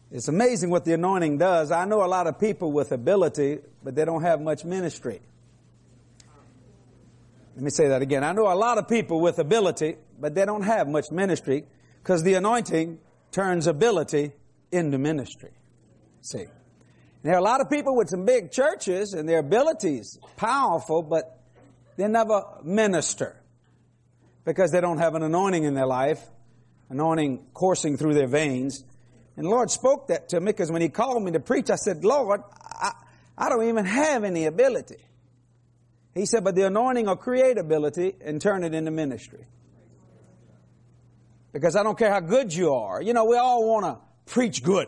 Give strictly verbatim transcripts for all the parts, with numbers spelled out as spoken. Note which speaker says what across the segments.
Speaker 1: It's amazing what the anointing does. I know a lot of people with ability, but they don't have much ministry. Let me say that again. I know a lot of people with ability, but they don't have much ministry because the anointing turns ability into ministry. See, there are a lot of people with some big churches and their abilities powerful, but they never minister because they don't have an anointing in their life, anointing coursing through their veins. And the Lord spoke that to me because when He called me to preach, I said, Lord, I, I don't even have any ability. He said, but the anointing will create ability and turn it into ministry. Because I don't care how good you are. You know, we all want to preach good.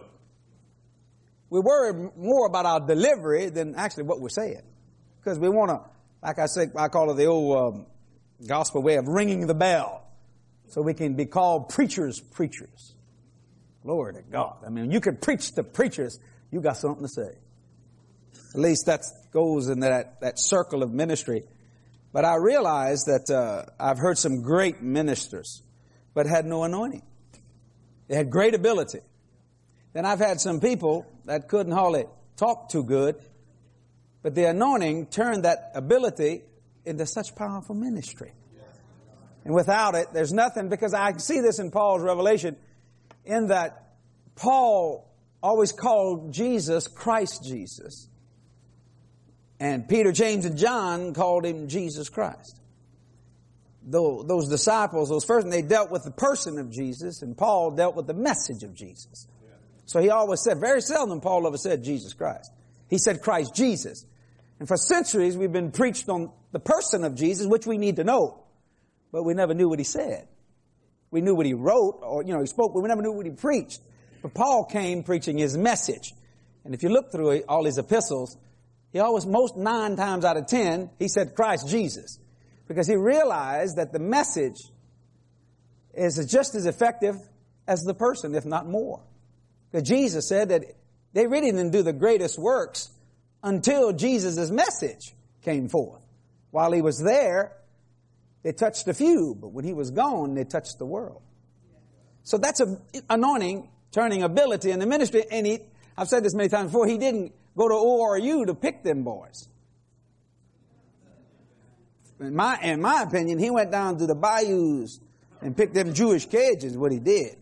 Speaker 1: We worry more about our delivery than actually what we're saying. Because we want to, like I said, I call it the old um, gospel way of ringing the bell. So we can be called preachers, preachers. Glory to God. I mean, you can preach to preachers, you got something to say. At least that goes in that, that circle of ministry. But I realize that uh, I've heard some great ministers, but had no anointing. They had great ability. Then I've had some people that couldn't hardly talk too good, but the anointing turned that ability into such powerful ministry. And without it, there's nothing, because I see this in Paul's revelation, in that Paul always called Jesus Christ Jesus. And Peter, James, and John called Him Jesus Christ. Though those disciples, those first, they dealt with the person of Jesus, and Paul dealt with the message of Jesus. So he always said, very seldom Paul ever said Jesus Christ. He said Christ Jesus. And for centuries we've been preached on the person of Jesus, which we need to know. But we never knew what He said. We knew what He wrote, or, you know, He spoke, but we never knew what He preached. But Paul came preaching His message. And if you look through it, all his epistles, he always, most nine times out of ten, he said Christ Jesus. Because he realized that the message is just as effective as the person, if not more. Because Jesus said that they really didn't do the greatest works until Jesus' message came forth. While He was there, they touched a few, but when He was gone, they touched the world. So that's an anointing, turning ability in the ministry. And he, I've said this many times before, He didn't go to O R U to pick them boys. In my, in my opinion, He went down to the bayous and picked them Jewish Cajuns, what He did.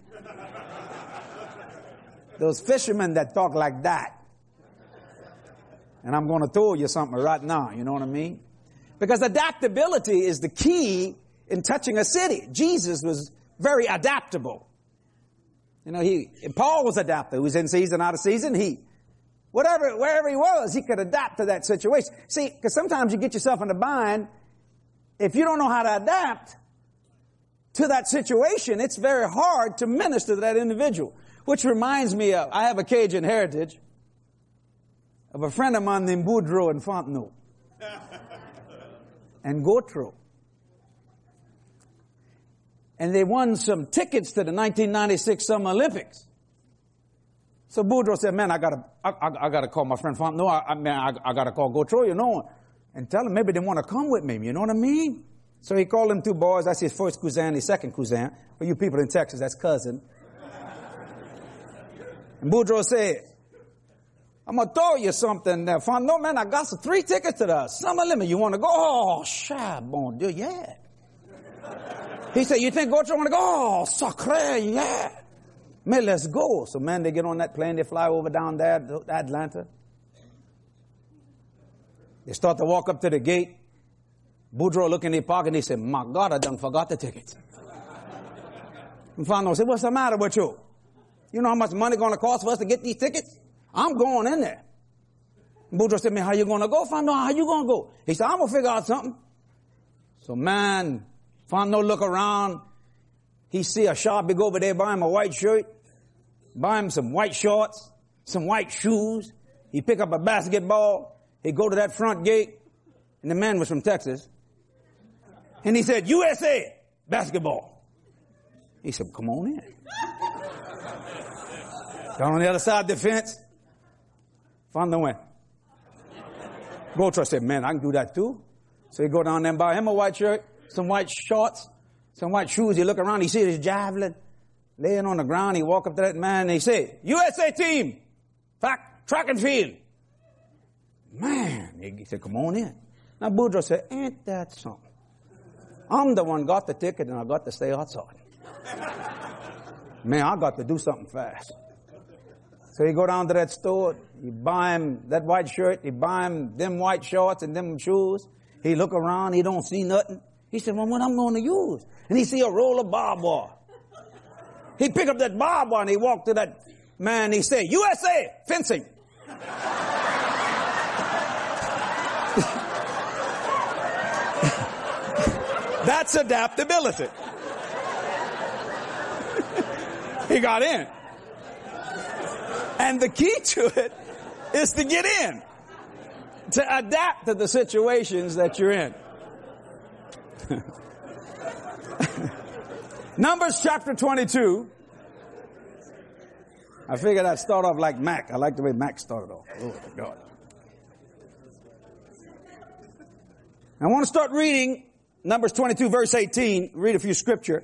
Speaker 1: Those fishermen that talk like that. And I'm going to throw you something right now, you know what I mean? Because adaptability is the key in touching a city. Jesus was very adaptable. You know, he, Paul was adaptable. He was in season, out of season. He, whatever, wherever he was, he could adapt to that situation. See, because sometimes you get yourself in a bind. If you don't know how to adapt to that situation, it's very hard to minister to that individual. Which reminds me of, I have a Cajun heritage of a friend of mine named Boudreaux and Fontenot. And Gautreaux. And they won some tickets to the nineteen ninety-six Summer Olympics. So Boudreaux said, man, I gotta, I, I, I gotta call my friend Fontenot. I, I, man, I, I gotta call Gautreaux, you know, and tell him maybe they want to come with me, you know what I mean? So he called them two boys. That's his first cousin, his second cousin. For you people in Texas, that's cousin. And Boudreaux said, I'm going to throw you something there. No, man, I got some three tickets to the Summer Olympics. You want to go? Oh, shy, bon Dieu, yeah. He said, you think Gautreaux want to go? Oh, sacre, yeah. Man, let's go. So, man, they get on that plane. They fly over down there to Atlanta. They start to walk up to the gate. Boudreaux look in their pocket and he said, my God, I done forgot the tickets. And Fontenot said, what's the matter with you? You know how much money going to cost for us to get these tickets? I'm going in there. Boudreaux said, man, how you going to go? Fontenot, how you going to go? He said, I'm going to figure out something. So, man, Fontenot look around. He see a shop big over there, buy him a white shirt, buy him some white shorts, some white shoes. He pick up a basketball. He go to that front gate. And the man was from Texas. And he said, U S A, basketball. He said, come on in. Down on the other side of the fence. Fontenot went. Gautreaux said, man, I can do that too. So he go down there and buy him a white shirt, some white shorts, some white shoes. He look around, he see his javelin. laying on the ground. He walked up to that man and he said, U S A team, track, track and field. Man, he said, come on in. Now Boudreaux said, ain't that something? I'm the one got the ticket and I got to stay outside. Man, I got to do something fast. So he go down to that store, he buy him that white shirt, he buy him them white shorts and them shoes. He look around, he don't see nothing. He said, well, what I'm going to use? And he see a roll of barbed wire. He pick up that barbed wire and he walked to that man and he said, U S A, fencing. That's adaptability. He got in. And the key to it is to get in, to adapt to the situations that you're in. Numbers chapter twenty-two. I figured I'd start off like Mac. I like the way Mac started off. Oh, God. I want to start reading Numbers twenty-two, verse eighteen. Read a few scripture.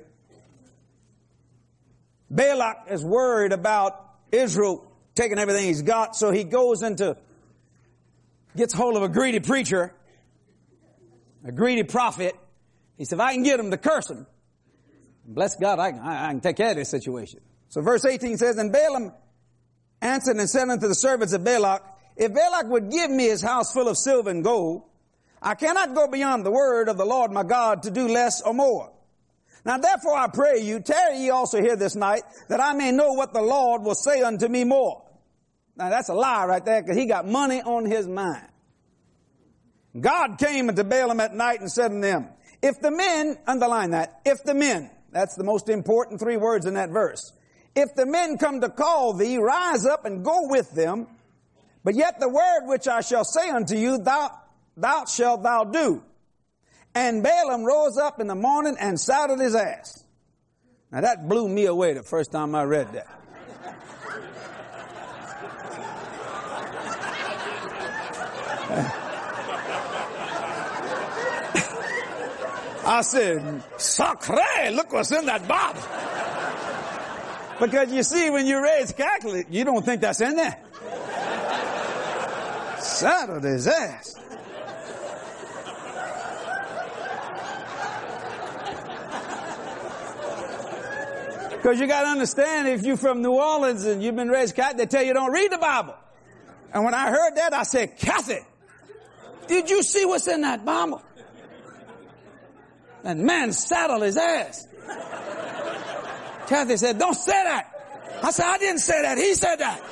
Speaker 1: Balak is worried about Israel taking everything he's got, so he goes into, gets hold of a greedy preacher, a greedy prophet. He said, if I can get him to curse him, bless God, I, I, I can take care of this situation. So verse eighteen says, and Balaam answered and said unto the servants of Balak, if Balak would give me his house full of silver and gold, I cannot go beyond the word of the Lord my God to do less or more. Now therefore I pray you, tarry ye also here this night, that I may know what the Lord will say unto me more. Now that's a lie right there, because he got money on his mind. God came unto Balaam at night and said unto them, if the men, underline that, if the men, that's the most important three words in that verse. If the men come to call thee, rise up and go with them. But yet the word which I shall say unto you, thou, thou shalt thou do. And Balaam rose up in the morning and saddled his ass. Now that blew me away the first time I read that. I said, sacre, look what's in that Bible. Because you see, when you raise Catholic, you don't think that's in there. Saddled his ass. Because you got to understand, if you're from New Orleans and you've been raised Catholic, they tell you don't read the Bible. And when I heard that, I said, Kathy, did you see what's in that Bible? That man saddled his ass. Kathy said, don't say that. I said, I didn't say that. He said that.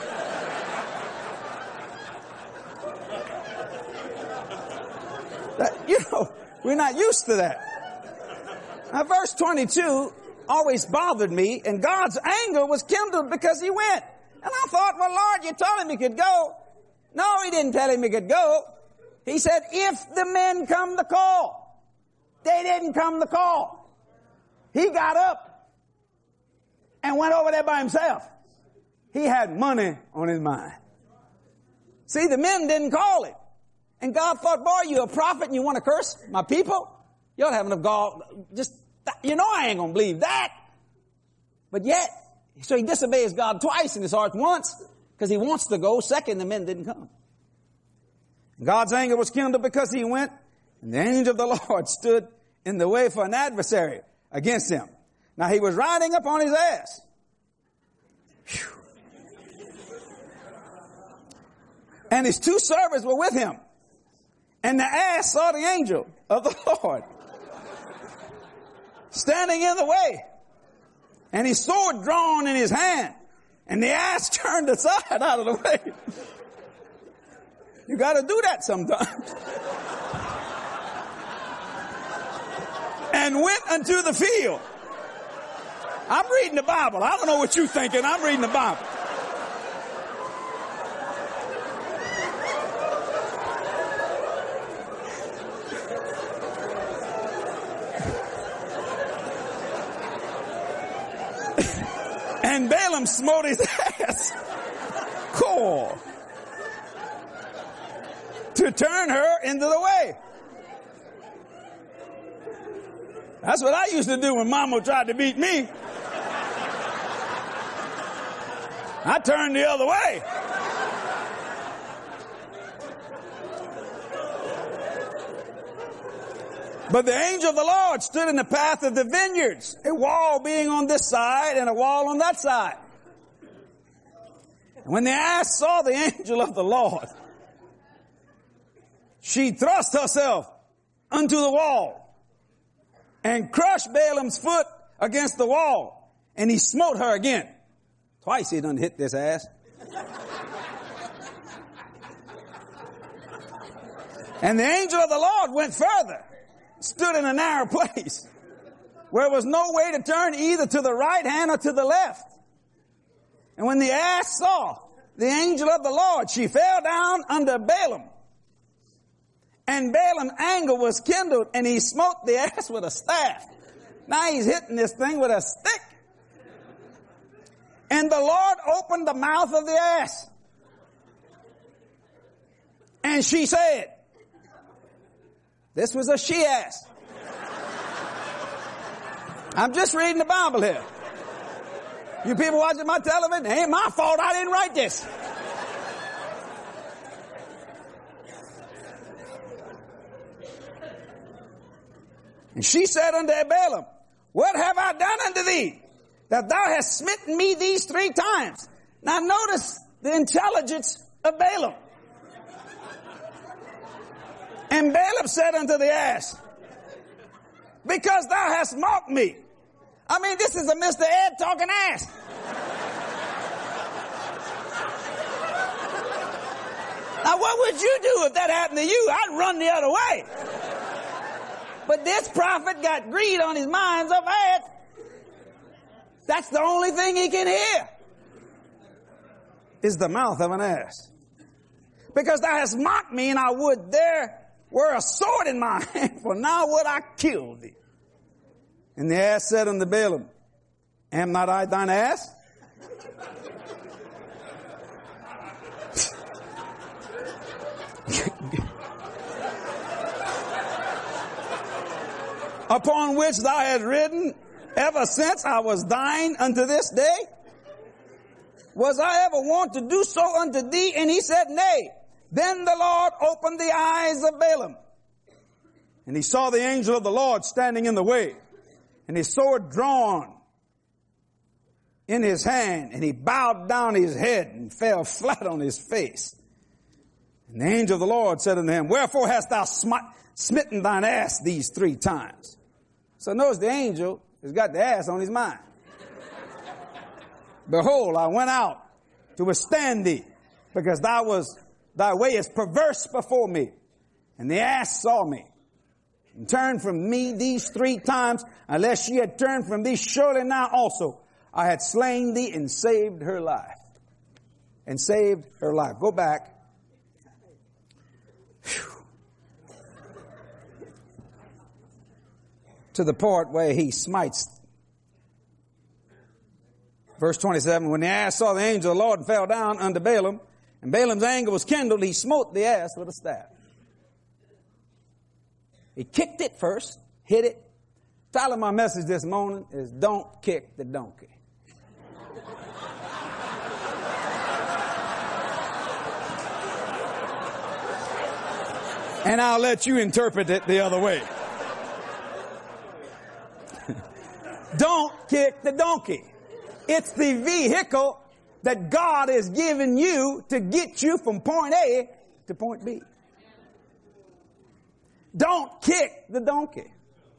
Speaker 1: that you know, we're not used to that. Now, verse twenty-two always bothered me, and God's anger was kindled because he went. And I thought, well, Lord, you told him he could go. No, he didn't tell him he could go. He said, if the men come to call. They didn't come to call. He got up and went over there by himself. He had money on his mind. See, the men didn't call him. And God thought, boy, you a prophet and you want to curse my people? You ought to have enough God. Just, you know I ain't going to believe that. But yet, so he disobeys God twice in his heart. Once, because he wants to go. Second, the men didn't come. God's anger was kindled because he went. And the angel of the Lord stood in the way for an adversary against him. Now he was riding up on his ass. Whew. And his two servants were with him. And the ass saw the angel of the Lord standing in the way. And his sword drawn in his hand. And the ass turned aside out of the way. You got to do that sometimes. And went unto the field. I'm reading the Bible. I don't know what you're thinking. I'm reading the Bible. And Balaam smote his ass. Cool. To turn her into the way. That's what I used to do when Mama tried to beat me. I turned the other way. But the angel of the Lord stood in the path of the vineyards, a wall being on this side and a wall on that side. And when the ass saw the angel of the Lord, she thrust herself unto the wall and crushed Balaam's foot against the wall, and he smote her again. Twice he done hit this ass. And the angel of the Lord went further, stood in a narrow place where there was no way to turn either to the right hand or to the left. And when the ass saw the angel of the Lord, she fell down under Balaam. And Balaam's anger was kindled, and he smote the ass with a staff. Now he's hitting this thing with a stick. And the Lord opened the mouth of the ass. And she said, this was a she-ass. I'm just reading the Bible here. You people watching my television, it ain't my fault I didn't write this. And she said unto Balaam, what have I done unto thee, that thou hast smitten me these three times? Now notice the intelligence of Balaam. And Balaam said unto the ass, because thou hast mocked me. I mean, this is a Mister Ed talking ass. Now, what would you do if that happened to you? I'd run the other way. But this prophet got greed on his mind so bad, that's the only thing he can hear, is the mouth of an ass. Because thou hast mocked me, and I would there were a sword in my hand, for now would I kill thee. And the ass said unto Balaam, am not I thine ass? Upon which thou hast ridden ever since I was thine unto this day? Was I ever wont to do so unto thee? And he said, nay. Then the Lord opened the eyes of Balaam, and he saw the angel of the Lord standing in the way, and his sword drawn in his hand, and he bowed down his head and fell flat on his face. And the angel of the Lord said unto him, wherefore hast thou smi- smitten thine ass these three times? So notice the angel has got the ass on his mind. Behold, I went out to withstand thee, because thou was thy way is perverse before me. And the ass saw me and turned from me these three times. Unless she had turned from thee, surely now also I had slain thee and saved her life. And saved her life. Go back. Whew. To the part where he smites. Verse twenty-seven, when the ass saw the angel of the Lord and fell down unto Balaam, and Balaam's anger was kindled, he smote the ass with a staff. He kicked it first, hit it. Title of my message this morning is Don't Kick the Donkey. And I'll let you interpret it the other way. Don't kick the donkey. It's the vehicle that God has given you to get you from point A to point B. Don't kick the donkey.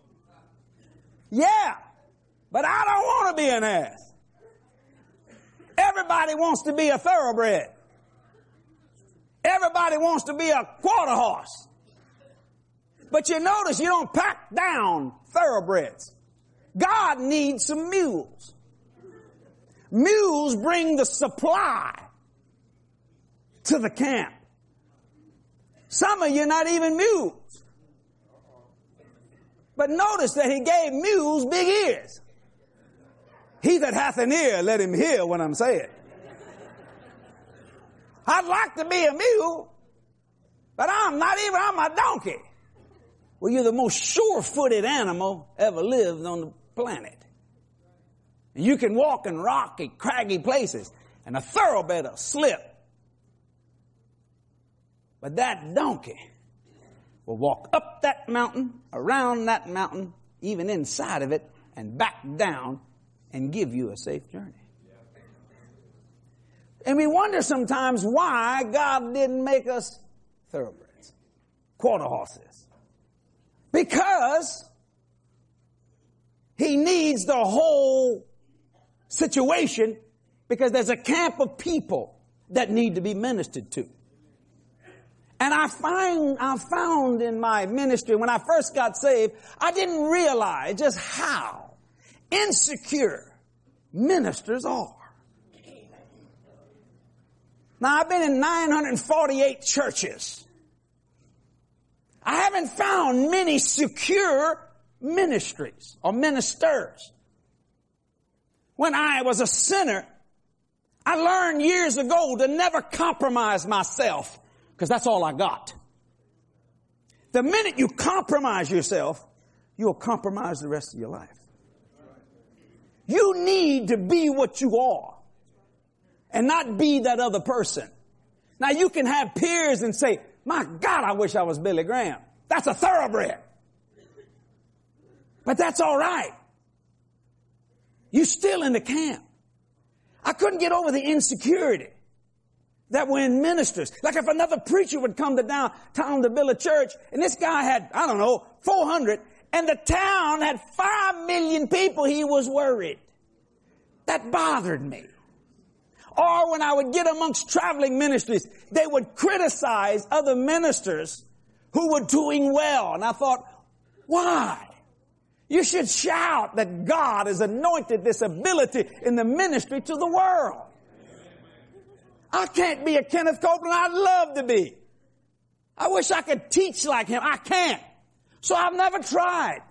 Speaker 1: Yeah, but I don't want to be an ass. Everybody wants to be a thoroughbred. Everybody wants to be a quarter horse. But you notice you don't pack down thoroughbreds. God needs some mules. Mules bring the supply to the camp. Some of you not even mules. But notice that he gave mules big ears. He that hath an ear, let him hear what I'm saying. I'd like to be a mule, but I'm not even, I'm a donkey. Well, you're the most sure-footed animal ever lived on the planet. And you can walk in rocky, craggy places. and a thoroughbred will slip. But that donkey will walk up that mountain, around that mountain, even inside of it, and back down and give you a safe journey. And we wonder sometimes why God didn't make us thoroughbreds, quarter horses. Because He needs the whole situation, because there's a camp of people that need to be ministered to. And I find, I found in my ministry, when I first got saved, I didn't realize just how insecure ministers are. Now, I've been in nine hundred forty-eight churches. I haven't found many secure ministries or ministers. When I was a sinner, I learned years ago to never compromise myself, because that's all I got. The minute you compromise yourself, you'll compromise the rest of your life. You need to be what you are and not be that other person. Now, you can have peers and say, my God, I wish I was Billy Graham. That's a thoroughbred. But that's all right. You're still in the camp. I couldn't get over the insecurity that were in ministers. Like if another preacher would come to downtown to build a church, and this guy had, I don't know, four hundred, and the town had five million people, he was worried. That bothered me. Or when I would get amongst traveling ministries, they would criticize other ministers who were doing well. And I thought, why? You should shout that God has anointed this ability in the ministry to the world. I can't be a Kenneth Copeland. I'd love to be. I wish I could teach like him. I can't. So I've never tried.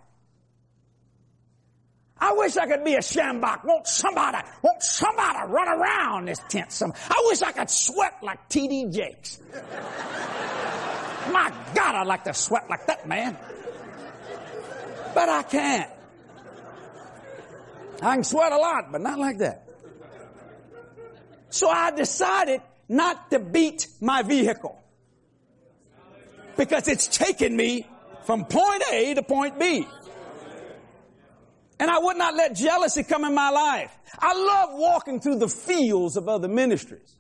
Speaker 1: I wish I could be a Shambach. Won't somebody, won't somebody run around this tent? Some, I wish I could sweat like T D Jakes. My God, I'd like to sweat like that man. But I can't. I can sweat a lot, but not like that. So I decided not to beat my vehicle, because it's taken me from point A to point B. And I would not let jealousy come in my life. I love walking through the fields of other ministries.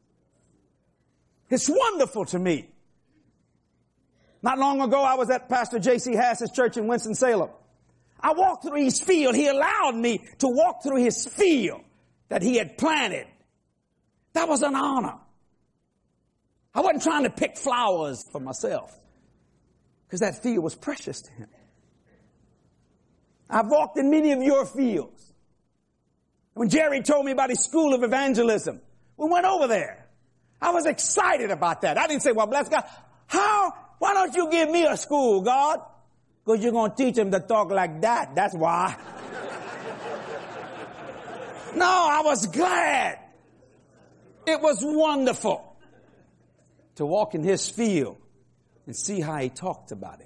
Speaker 1: It's wonderful to me. Not long ago, I was at Pastor J C Hass's church in Winston-Salem. I walked through his field. He allowed me to walk through his field that he had planted. That was an honor. I wasn't trying to pick flowers for myself, because that field was precious to him. I've walked in many of your fields. When Jerry told me about his school of evangelism, we went over there. I was excited about that. I didn't say, well, bless God. How? Why don't you give me a school, God? Because you're going to teach them to talk like that. That's why. No, I was glad. It was wonderful to walk in his field and see how he talked about it.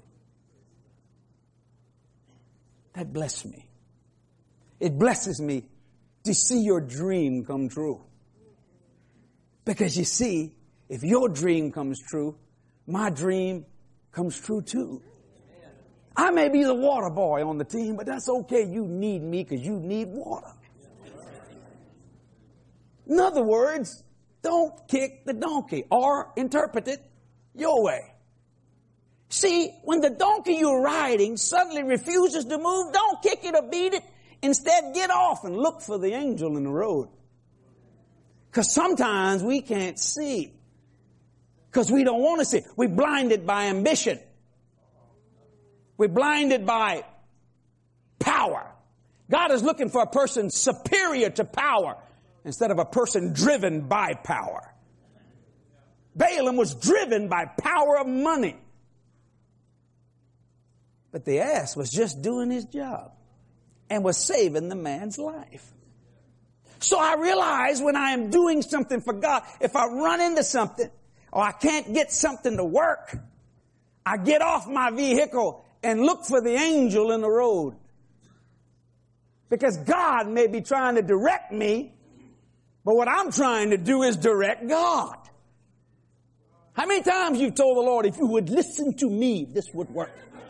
Speaker 1: That blessed me. It blesses me to see your dream come true. Because you see, if your dream comes true, my dream comes true too. I may be the water boy on the team, but that's okay. You need me because you need water. In other words, don't kick the donkey, or interpret it your way. See, when the donkey you're riding suddenly refuses to move, don't kick it or beat it. Instead, get off and look for the angel in the road. Because sometimes we can't see. Because we don't want to see. We're blinded by ambition. We're blinded by power. God is looking for a person superior to power instead of a person driven by power. Balaam was driven by power of money. But the ass was just doing his job and was saving the man's life. So I realize when I am doing something for God, if I run into something or I can't get something to work, I get off my vehicle and look for the angel in the road. Because God may be trying to direct me But what I'm trying to do is direct God. How many times you've told the Lord, if you would listen to me, this would work?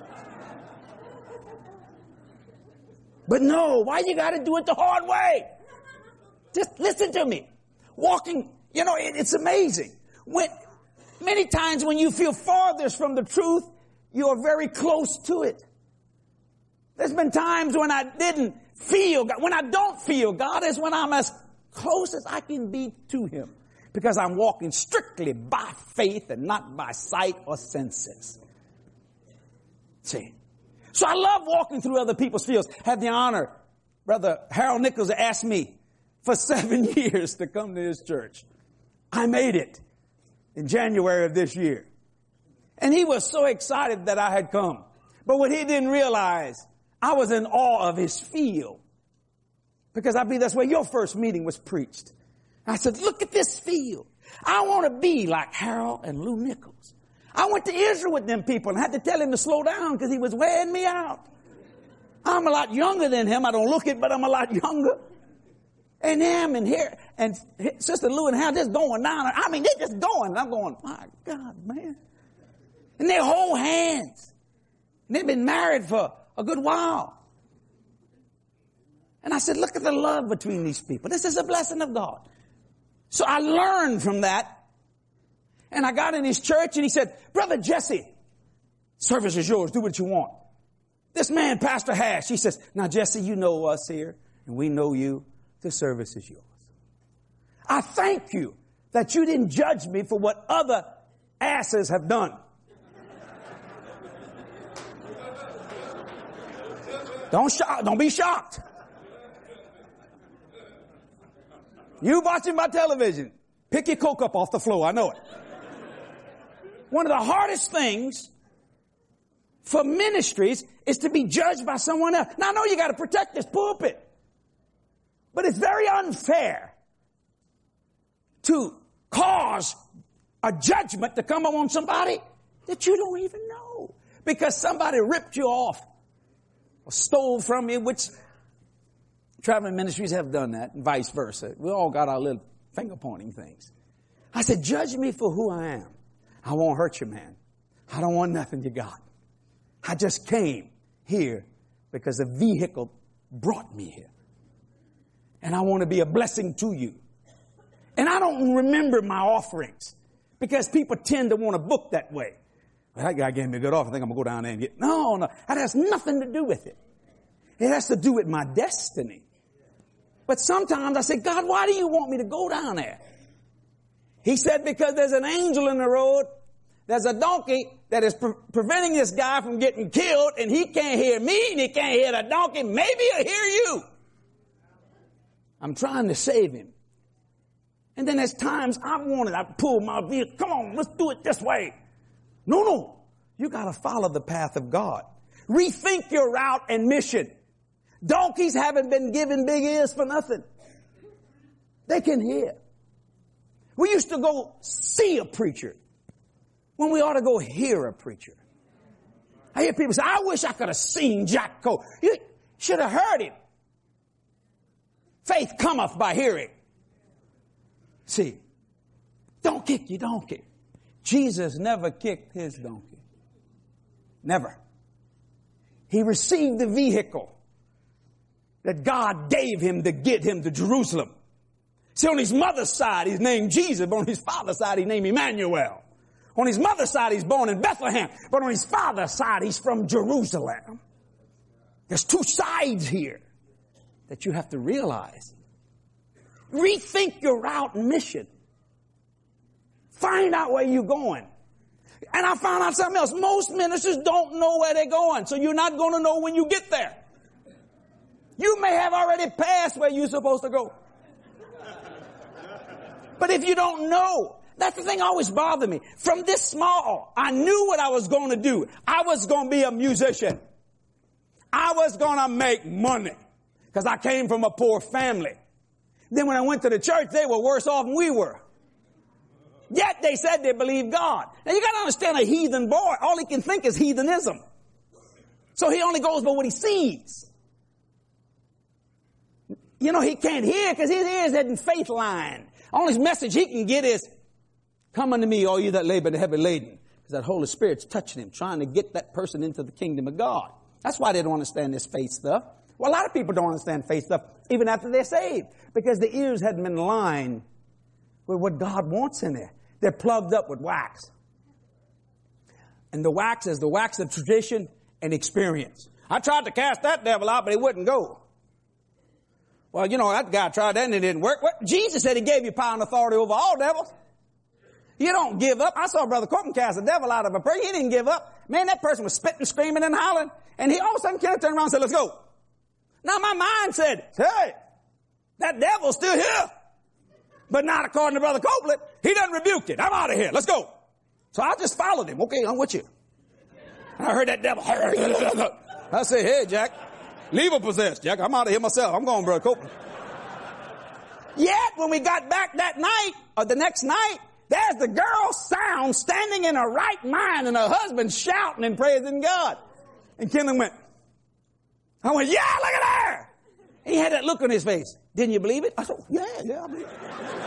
Speaker 1: But no, why you got to do it the hard way? Just listen to me. Walking, you know, it, it's amazing. When, many times when you feel farthest from the truth, you are very close to it. There's been times when I didn't feel God. When I don't feel God is when I'm as close as I can be to Him. Because I'm walking strictly by faith and not by sight or senses. See? So I love walking through other people's fields. Had the honor, Brother Harold Nichols asked me for seven years to come to his church. I made it in January of this year. And he was so excited that I had come. But what he didn't realize, I was in awe of his field. Because I believe that's where your first meeting was preached. I said, look at this field. I want to be like Harold and Lou Nichols. I went to Israel with them people and had to tell him to slow down because he was wearing me out. I'm a lot younger than him. I don't look it, but I'm a lot younger. And him and here, and Sister Lou and Harold just going down. I mean, they're just going. And I'm going, my God, man. And they hold hands. And they've been married for a good while. And I said, look at the love between these people. This is a blessing of God. So I learned from that. And I got in his church and he said, Brother Jesse, service is yours. Do what you want. This man, Pastor Hash, he says, now Jesse, you know us here and we know you. The service is yours. I thank you that you didn't judge me for what other asses have done. Don't shock, don't be shocked. You watching my television. Pick your Coke up off the floor. I know it. One of the hardest things for ministries is to be judged by someone else. Now I know you got to protect this pulpit. But it's very unfair to cause a judgment to come on somebody that you don't even know. Because somebody ripped you off or stole from you, which traveling ministries have done that, and vice versa. We all got our little finger pointing things. I said, judge me for who I am. I won't hurt you, man. I don't want nothing you got. I just came here because a vehicle brought me here. And I want to be a blessing to you. And I don't remember my offerings because people tend to want to book that way. Well, that guy gave me a good offer. I think I'm going to go down there and get... No, no. That has nothing to do with it. It has to do with my destiny. But sometimes I say, God, why do you want me to go down there? He said, because there's an angel in the road. There's a donkey that is pre- preventing this guy from getting killed, and he can't hear me, and he can't hear the donkey. Maybe he'll hear you. I'm trying to save him. And then there's times I wanted, I pull my vehicle. Come on, let's do it this way. No, no. You got to follow the path of God. Rethink your route and mission. Donkeys haven't been given big ears for nothing. They can hear. We used to go see a preacher when we ought to go hear a preacher. I hear people say, I wish I could have seen Jack Coe. You should have heard him. Faith cometh by hearing. See, don't kick your donkey. Jesus never kicked his donkey. Never. He received the vehicle that God gave him to get him to Jerusalem. See, on his mother's side, he's named Jesus, but on his father's side, he's named Emmanuel. On his mother's side, he's born in Bethlehem, but on his father's side, he's from Jerusalem. There's two sides here that you have to realize. Rethink your route and mission. Find out where you're going. And I found out something else. Most ministers don't know where they're going, so you're not going to know when you get there. You may have already passed where you're supposed to go. But if you don't know, that's the thing that always bothered me. From this small, I knew what I was going to do. I was going to be a musician. I was going to make money because I came from a poor family. Then when I went to the church, they were worse off than we were. Yet they said they believed God. Now you got to understand, a heathen boy, all he can think is heathenism. So he only goes by what he sees. you know, he can't hear because his ears isn't faith line. Only message he can get is, come unto me, all you that labor and heavy laden. Because that Holy Spirit's touching him, trying to get that person into the kingdom of God. That's why they don't understand this faith stuff. Well, a lot of people don't understand faith stuff even after they're saved. Because the ears hadn't been aligned with what God wants in there. They're plugged up with wax. And the wax is the wax of tradition and experience. I tried to cast that devil out, but he wouldn't go. Well, you know, that guy tried that and it didn't work. What? Jesus said he gave you power and authority over all devils. You don't give up. I saw Brother Copeland cast a devil out of a person. He didn't give up. Man, that person was spitting, screaming, and hollering. And he all of a sudden turned around and said, let's go. Now my mind said, hey, that devil's still here. But not according to Brother Copeland. He done rebuked it. I'm out of here. Let's go. So I just followed him. Okay, I'm with you. And I heard that devil. I said, hey, Jack, leave her possessed, Jack. I'm out of here myself. I'm going, Brother Copeland. Yet, when we got back that night, or the next night, there's the girl's sound standing in her right mind and her husband shouting and praising God. And Kenlon went, I went, yeah, look at her. He had that look on his face. Didn't you believe it? I said, yeah, yeah, I believe it.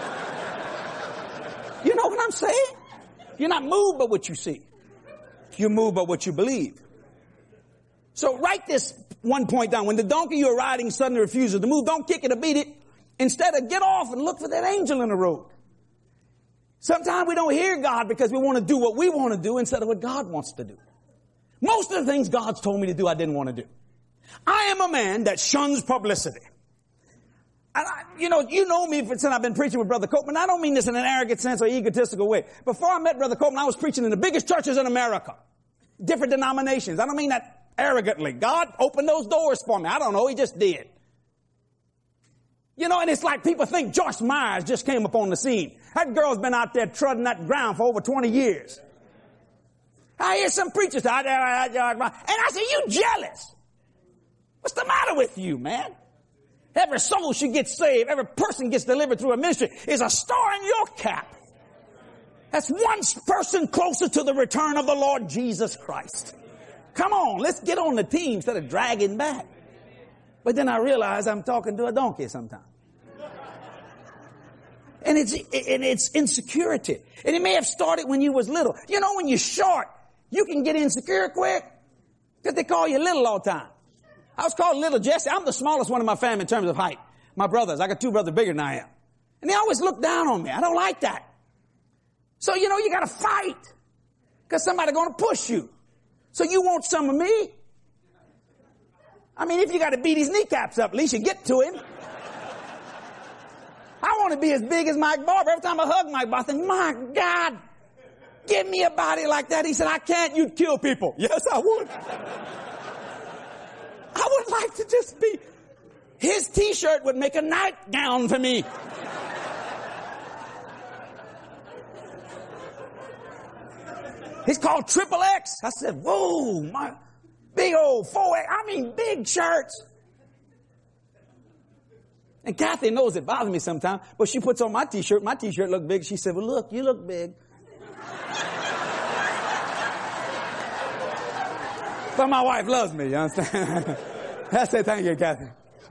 Speaker 1: You know what I'm saying? You're not moved by what you see. You're moved by what you believe. So write this one point down. When the donkey you're riding suddenly refuses to move, don't kick it or beat it. Instead of get off and look for that angel in the road. Sometimes we don't hear God because we want to do what we want to do instead of what God wants to do. Most of the things God's told me to do, I didn't want to do. I am a man that shuns publicity. And I, you know, you know me since I've been preaching with Brother Copeland. I don't mean this in an arrogant sense or egotistical way. Before I met Brother Copeland, I was preaching in the biggest churches in America. Different denominations. I don't mean that arrogantly. God opened those doors for me. I don't know. He just did. You know, and it's like people think Joyce Myers just came up on the scene. That girl's been out there treading that ground for over twenty years. I hear some preachers out there, and I say, you jealous. What's the matter with you, man? Every soul should get saved. Every person gets delivered through a ministry is a star in your cap. That's one person closer to the return of the Lord Jesus Christ. Come on, let's get on the team instead of dragging back. But then I realize I'm talking to a donkey sometimes. And it's, and it's insecurity. And it may have started when you was little. You know, when you're short, you can get insecure quick because they call you little all the time. I was called Little Jesse. I'm the smallest one in my family in terms of height. My brothers, I got two brothers bigger than I am. And they always look down on me. I don't like that. So, you know, you got to fight because somebody's going to push you. So you want some of me? I mean, if you got to beat his kneecaps up, at least you get to him. I want to be as big as Mike Barber. Every time I hug Mike Barber, I think, my God, give me a body like that. He said, I can't. You'd kill people. Yes, I would. I would like to just be, his t-shirt would make a nightgown for me. He's called Triple X. I said, whoa, my big old four X. I mean, big shirts. And Kathy knows it bothers me sometimes, but she puts on my t-shirt. My t-shirt look big. She said, well, look, you look big. But my wife loves me, you understand? I said, thank you, Kathy.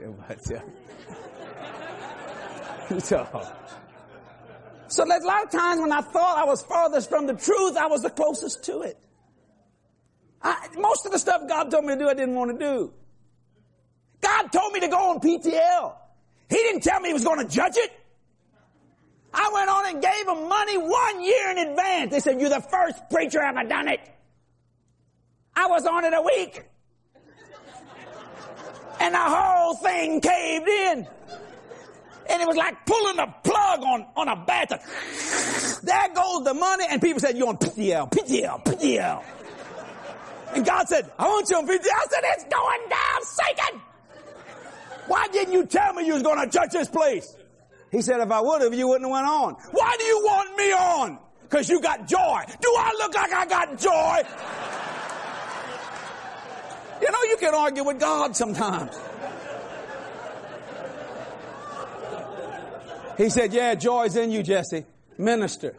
Speaker 1: So, so there's a lot of times when I thought I was farthest from the truth, I was the closest to it. I, most of the stuff God told me to do, I didn't want to do. God told me to go on P T L. He didn't tell me he was going to judge it. I went on and gave them money one year in advance. They said, you're the first preacher ever done it. I was on it a week. And the whole thing caved in. And it was like pulling a plug on, on a bathtub. There goes the money. And people said, you're on P T L, P T L, P T L. And God said, I want you on P T L. I said, it's going down, Satan. Why didn't you tell me you was going to judge this place? He said, if I would have, you wouldn't have went on. Why do you want me on? Because you got joy. Do I look like I got joy? You know, you can argue with God sometimes. He said, yeah, joy's in you, Jesse. Minister.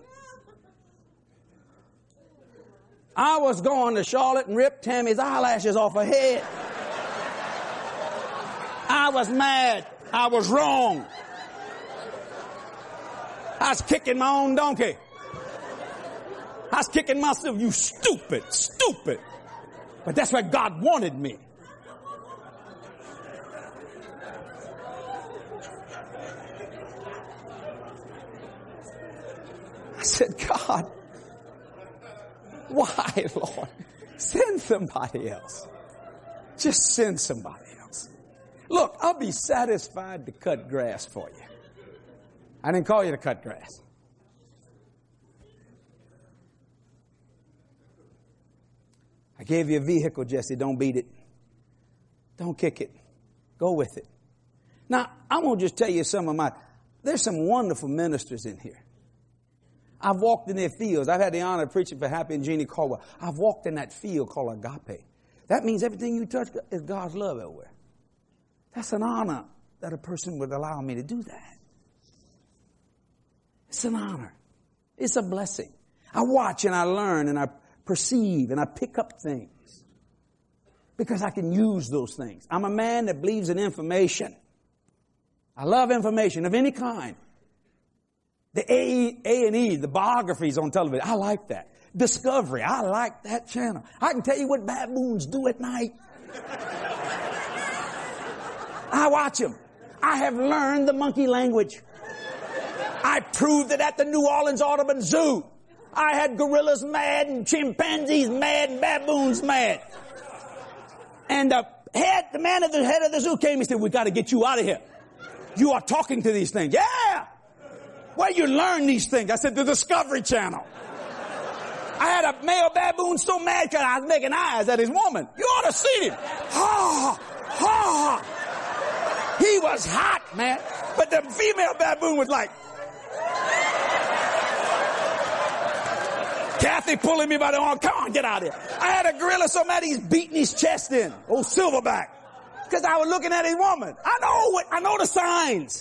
Speaker 1: I was going to Charlotte and rip Tammy's eyelashes off her head. I was mad. I was wrong. I was kicking my own donkey. I was kicking myself, you stupid, stupid. But that's where God wanted me. I said, God, why, Lord? Send somebody else. Just send somebody else. Look, I'll be satisfied to cut grass for you. I didn't call you to cut grass. I gave you a vehicle, Jesse. Don't beat it. Don't kick it. Go with it. Now, I'm going to just tell you some of my, there's some wonderful ministers in here. I've walked in their fields. I've had the honor of preaching for Happy and Jeannie Caldwell. I've walked in that field called agape. That means everything you touch is God's love everywhere. That's an honor that a person would allow me to do that. It's an honor. It's a blessing. I watch and I learn and I perceive and I pick up things because I can use those things. I'm a man that believes in information. I love information of any kind. The A, A and E, the biographies on television, I like that. Discovery, I like that channel. I can tell you what baboons do at night. I watch them. I have learned the monkey language. I proved it at the New Orleans Audubon Zoo. I had gorillas mad and chimpanzees mad and baboons mad. And the head, the man at the head of the zoo came and said, we got to get you out of here. You are talking to these things. Yeah. Where you learn these things? I said, the Discovery Channel. I had a male baboon so mad because I was making eyes at his woman. You ought to see him. Ha, ha. He was hot, man. But the female baboon was like, Kathy pulling me by the arm. Come on, get out of here. I had a gorilla so mad he's beating his chest in. Old Silverback. Because I was looking at his woman. I know what, I know the signs.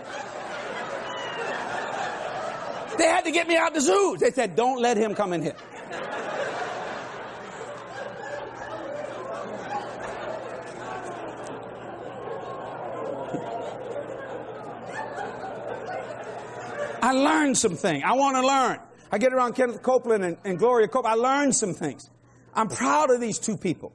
Speaker 1: They had to get me out the zoo. They said, don't let him come in here. I learned some things. I want to learn. I get around Kenneth Copeland and, and Gloria Copeland. I learned some things. I'm proud of these two people.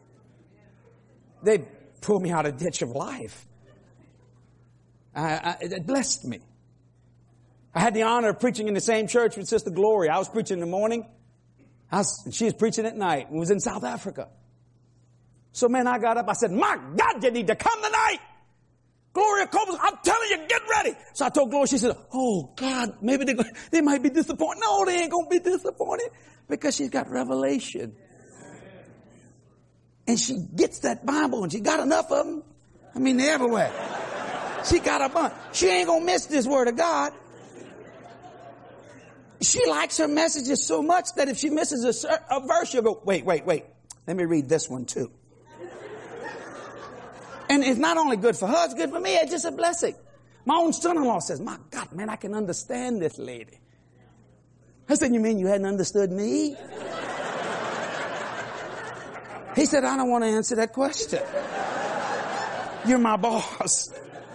Speaker 1: They pulled me out of the ditch of life. I, I, it blessed me. I had the honor of preaching in the same church with Sister Gloria. I was preaching in the morning. I was, she was preaching at night. We was in South Africa. So, man, I got up. I said, my God, you need to come tonight. Gloria Copeland, I'm telling you, get ready. So I told Gloria, she said, oh, God, maybe they, they might be disappointed. No, they ain't going to be disappointed because she's got revelation. And she gets that Bible and she got enough of them. I mean, they're everywhere. She got a bunch. She ain't going to miss this word of God. She likes her messages so much that if she misses a, a verse, she'll go, wait, wait, wait. Let me read this one too. And it's not only good for her, it's good for me. It's just a blessing. My own son-in-law says, my God, man, I can understand this lady. I said, you mean you hadn't understood me? He said, I don't want to answer that question. You're my boss.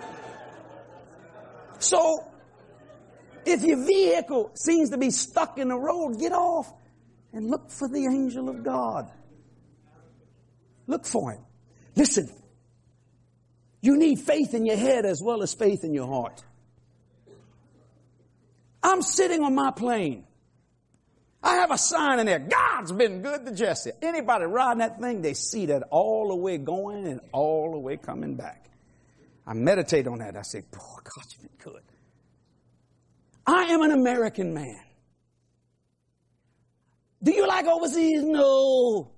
Speaker 1: So, if your vehicle seems to be stuck in the road, get off and look for the angel of God. Look for him. Listen, you need faith in your head as well as faith in your heart. I'm sitting on my plane. I have a sign in there. God's been good to Jesse. Anybody riding that thing, they see that all the way going and all the way coming back. I meditate on that. I say, boy, God's been good. I am an American man. Do you like overseas? No.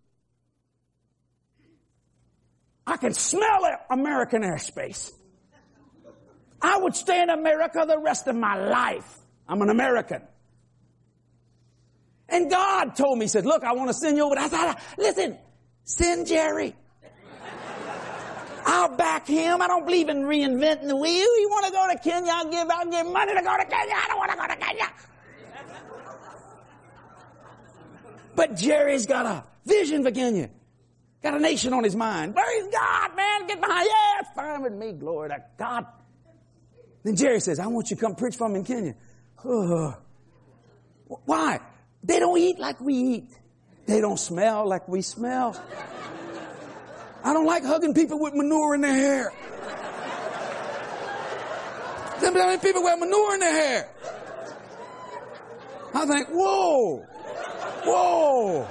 Speaker 1: I can smell American airspace. I would stay in America the rest of my life. I'm an American. And God told me, he said, look, I want to send you over. I thought, listen, send Jerry. I'll back him. I don't believe in reinventing the wheel. You want to go to Kenya? I'll give, I'll give money to go to Kenya. I don't want to go to Kenya. But Jerry's got a vision for Kenya. Got a nation on his mind. Praise God, man. Get behind. Yeah, it's fine with me. Glory to God. Then Jerry says, I want you to come preach for me in Kenya. Uh, why? They don't eat like we eat. They don't smell like we smell. I don't like hugging people with manure in their hair. Them many people wear manure in their hair. I think, whoa, whoa.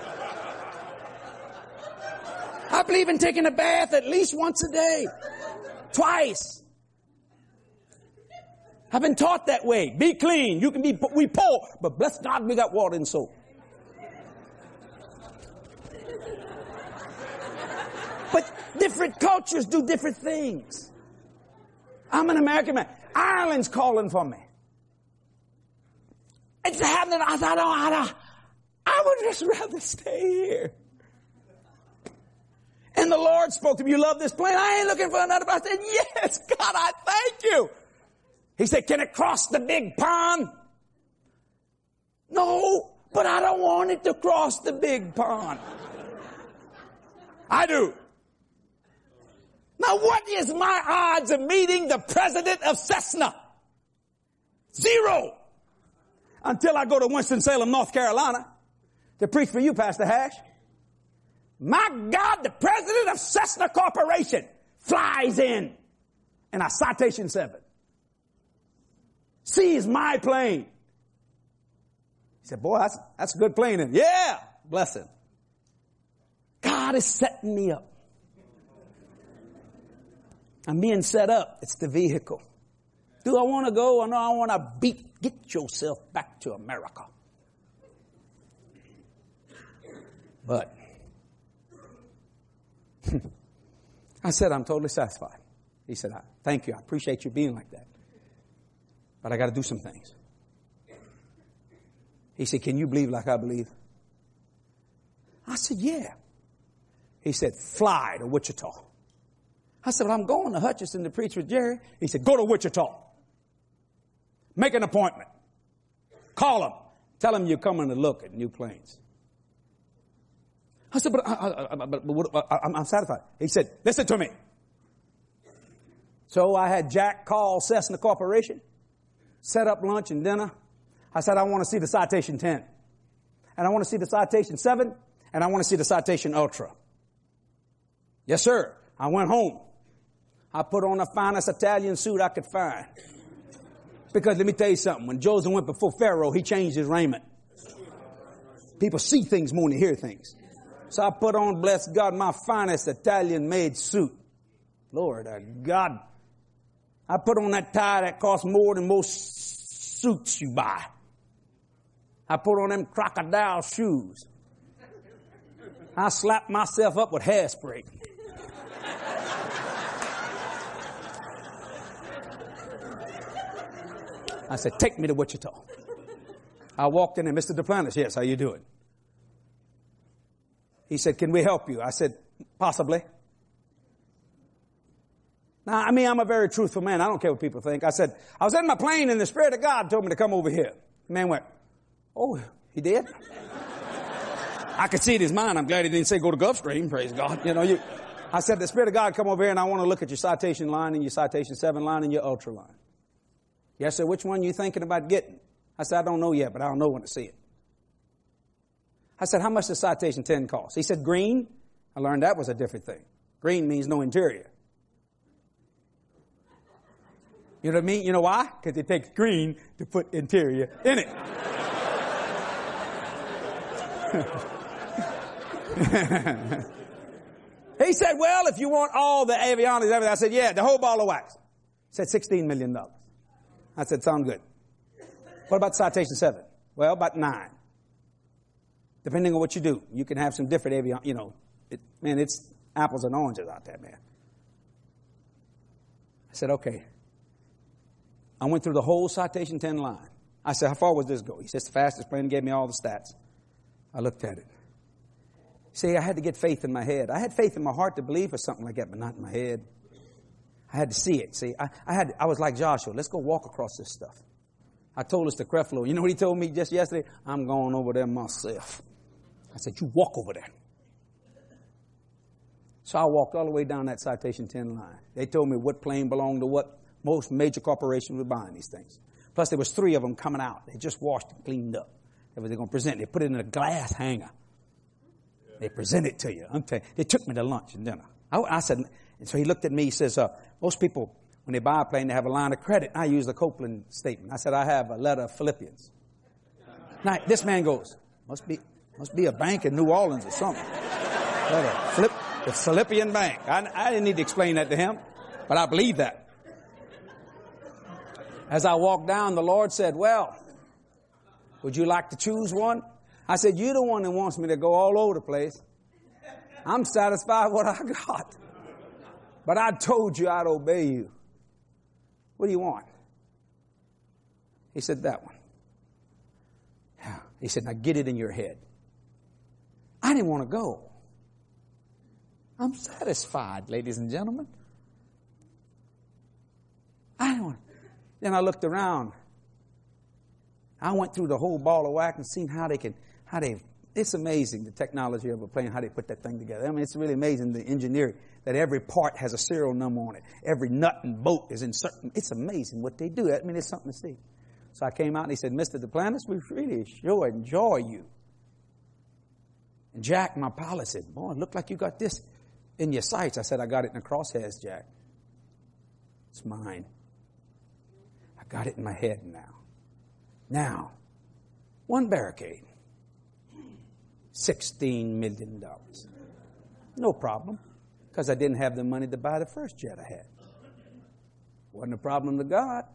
Speaker 1: I believe in taking a bath at least once a day. Twice. I've been taught that way. Be clean. You can be, we poor, but bless God we got water and soap. But different cultures do different things. I'm an American man. Ireland's calling for me. It's happening. I thought, oh, I, I would just rather stay here. And the Lord spoke to me, you love this plane? I ain't looking for another. I said, yes, God, I thank you. He said, can it cross the big pond? No, but I don't want it to cross the big pond. I do. Now, what is my odds of meeting the president of Cessna? Zero. Until I go to Winston-Salem, North Carolina to preach for you, Pastor Hash. My God, the president of Cessna Corporation flies in in a Citation seven. Sees my plane. He said, boy, that's, that's a good plane. And yeah, bless him. God is setting me up. I'm being set up. It's the vehicle. Do I want to go or no, I want to beat, get yourself back to America. But I said, I'm totally satisfied. He said, I, thank you. I appreciate you being like that. But I got to do some things. He said, can you believe like I believe? I said, yeah. He said, fly to Wichita. I said, well, I'm going to Hutchinson to preach with Jerry. He said, go to Wichita. Make an appointment. Call him. Tell him you're coming to look at new planes. I said, but, I, I, I, but, but I, I'm satisfied. He said, listen to me. So I had Jack call Cessna Corporation, set up lunch and dinner. I said, I want to see the Citation ten. And I want to see the Citation seven. And I want to see the Citation Ultra. Yes, sir. I went home. I put on the finest Italian suit I could find. Because let me tell you something. When Joseph went before Pharaoh, he changed his raiment. People see things more than they hear things. So I put on, bless God, my finest Italian-made suit. Lord God. I put on that tie that costs more than most suits you buy. I put on them crocodile shoes. I slapped myself up with hairspray. I said, take me to Wichita. I walked in and Mister Duplantis, yes, how you doing? He said, can we help you? I said, possibly. Now, I mean, I'm a very truthful man. I don't care what people think. I said, I was in my plane and the Spirit of God told me to come over here. The man went, oh, he did? I could see it in his mind. I'm glad he didn't say go to Gulfstream, praise God. You know, you, I said, the Spirit of God come over here and I want to look at your Citation line and your Citation seven line and your Ultra line. Yes, sir, which one are you thinking about getting? I said, I don't know yet, but I'll know when to see it. I said, how much does Citation ten cost? He said, green. I learned that was a different thing. Green means no interior. You know what I mean? You know why? Because it takes green to put interior in it. He said, well, if you want all the avionics, everything. I said, yeah, the whole ball of wax. He said, sixteen million dollars. I said, sound good. What about Citation seven? Well, about nine. Depending on what you do. You can have some different avion, you know. It, man, it's apples and oranges out there, man. I said, okay. I went through the whole Citation ten line. I said, how far would this go? He said, it's the fastest plane. He gave me all the stats. I looked at it. See, I had to get faith in my head. I had faith in my heart to believe for something like that, but not in my head. I had to see it. See, I, I had, I was like Joshua. Let's go walk across this stuff. I told Mister Creflo, you know what he told me just yesterday? I'm going over there myself. I said, you walk over there. So I walked all the way down that Citation ten line. They told me what plane belonged to what. Most major corporations were buying these things. Plus there was three of them coming out. They just washed and cleaned up. They were going to present. They put it in a glass hanger. They present it to you. I'm telling you, they took me to lunch and dinner. I, I said, and so he looked at me. He says, uh, most people, when they buy a plane, they have a line of credit. I use the Copeland statement. I said, I have a letter of Philippians. Now, this man goes, must be, must be a bank in New Orleans or something. Letter Philip, the Philippian bank. I, I didn't need to explain that to him, but I believe that. As I walked down, the Lord said, well, would you like to choose one? I said, you're the one that wants me to go all over the place. I'm satisfied with what I got. But I told you I'd obey you. What do you want? He said, that one. He said, now get it in your head. I didn't want to go. I'm satisfied, ladies and gentlemen. I don't want to. Then I looked around. I went through the whole ball of wax and seen how they can, how they, it's amazing the technology of a plane, how they put that thing together. I mean, it's really amazing the engineering, that every part has a serial number on it. Every nut and bolt is in certain, it's amazing what they do. I mean, it's something to see. So I came out and he said, Mister Duplantis, we really sure enjoy you. And Jack, my pilot, said, boy, it looked like you got this in your sights. I said, I got it in the crosshairs, Jack. It's mine. I got it in my head now. Now, one barricade, sixteen million dollars. No problem, because I didn't have the money to buy the first jet I had. Wasn't a problem to God.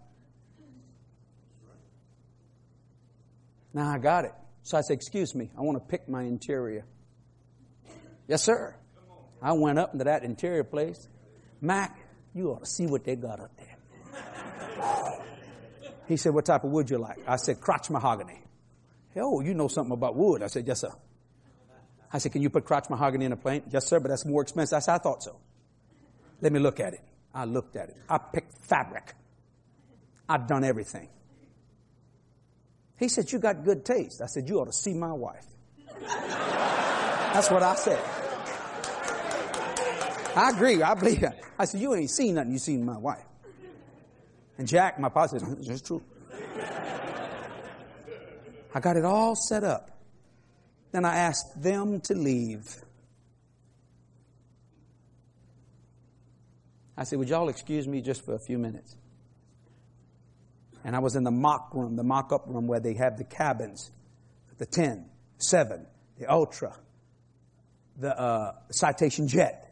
Speaker 1: Now I got it. So I said, excuse me, I want to pick my interior. Yes, sir. I went up into that interior place. Mac, you ought to see what they got up there. He said, what type of wood you like? I said, crotch mahogany. Oh, you know something about wood. I said, yes, sir. I said, can you put crotch mahogany in a plane? Yes, sir, but that's more expensive. I said, I thought so. Let me look at it. I looked at it. I picked fabric. I've done everything. He said, you got good taste. I said, you ought to see my wife. That's what I said. I agree. I believe that. I said, you ain't seen nothing. You seen my wife. And Jack, my pastor, said, it's true. I got it all set up. Then I asked them to leave. I said, would y'all excuse me just for a few minutes? And I was in the mock room, the mock-up room where they have the cabins, the ten, seven, the Ultra, the uh, Citation jet.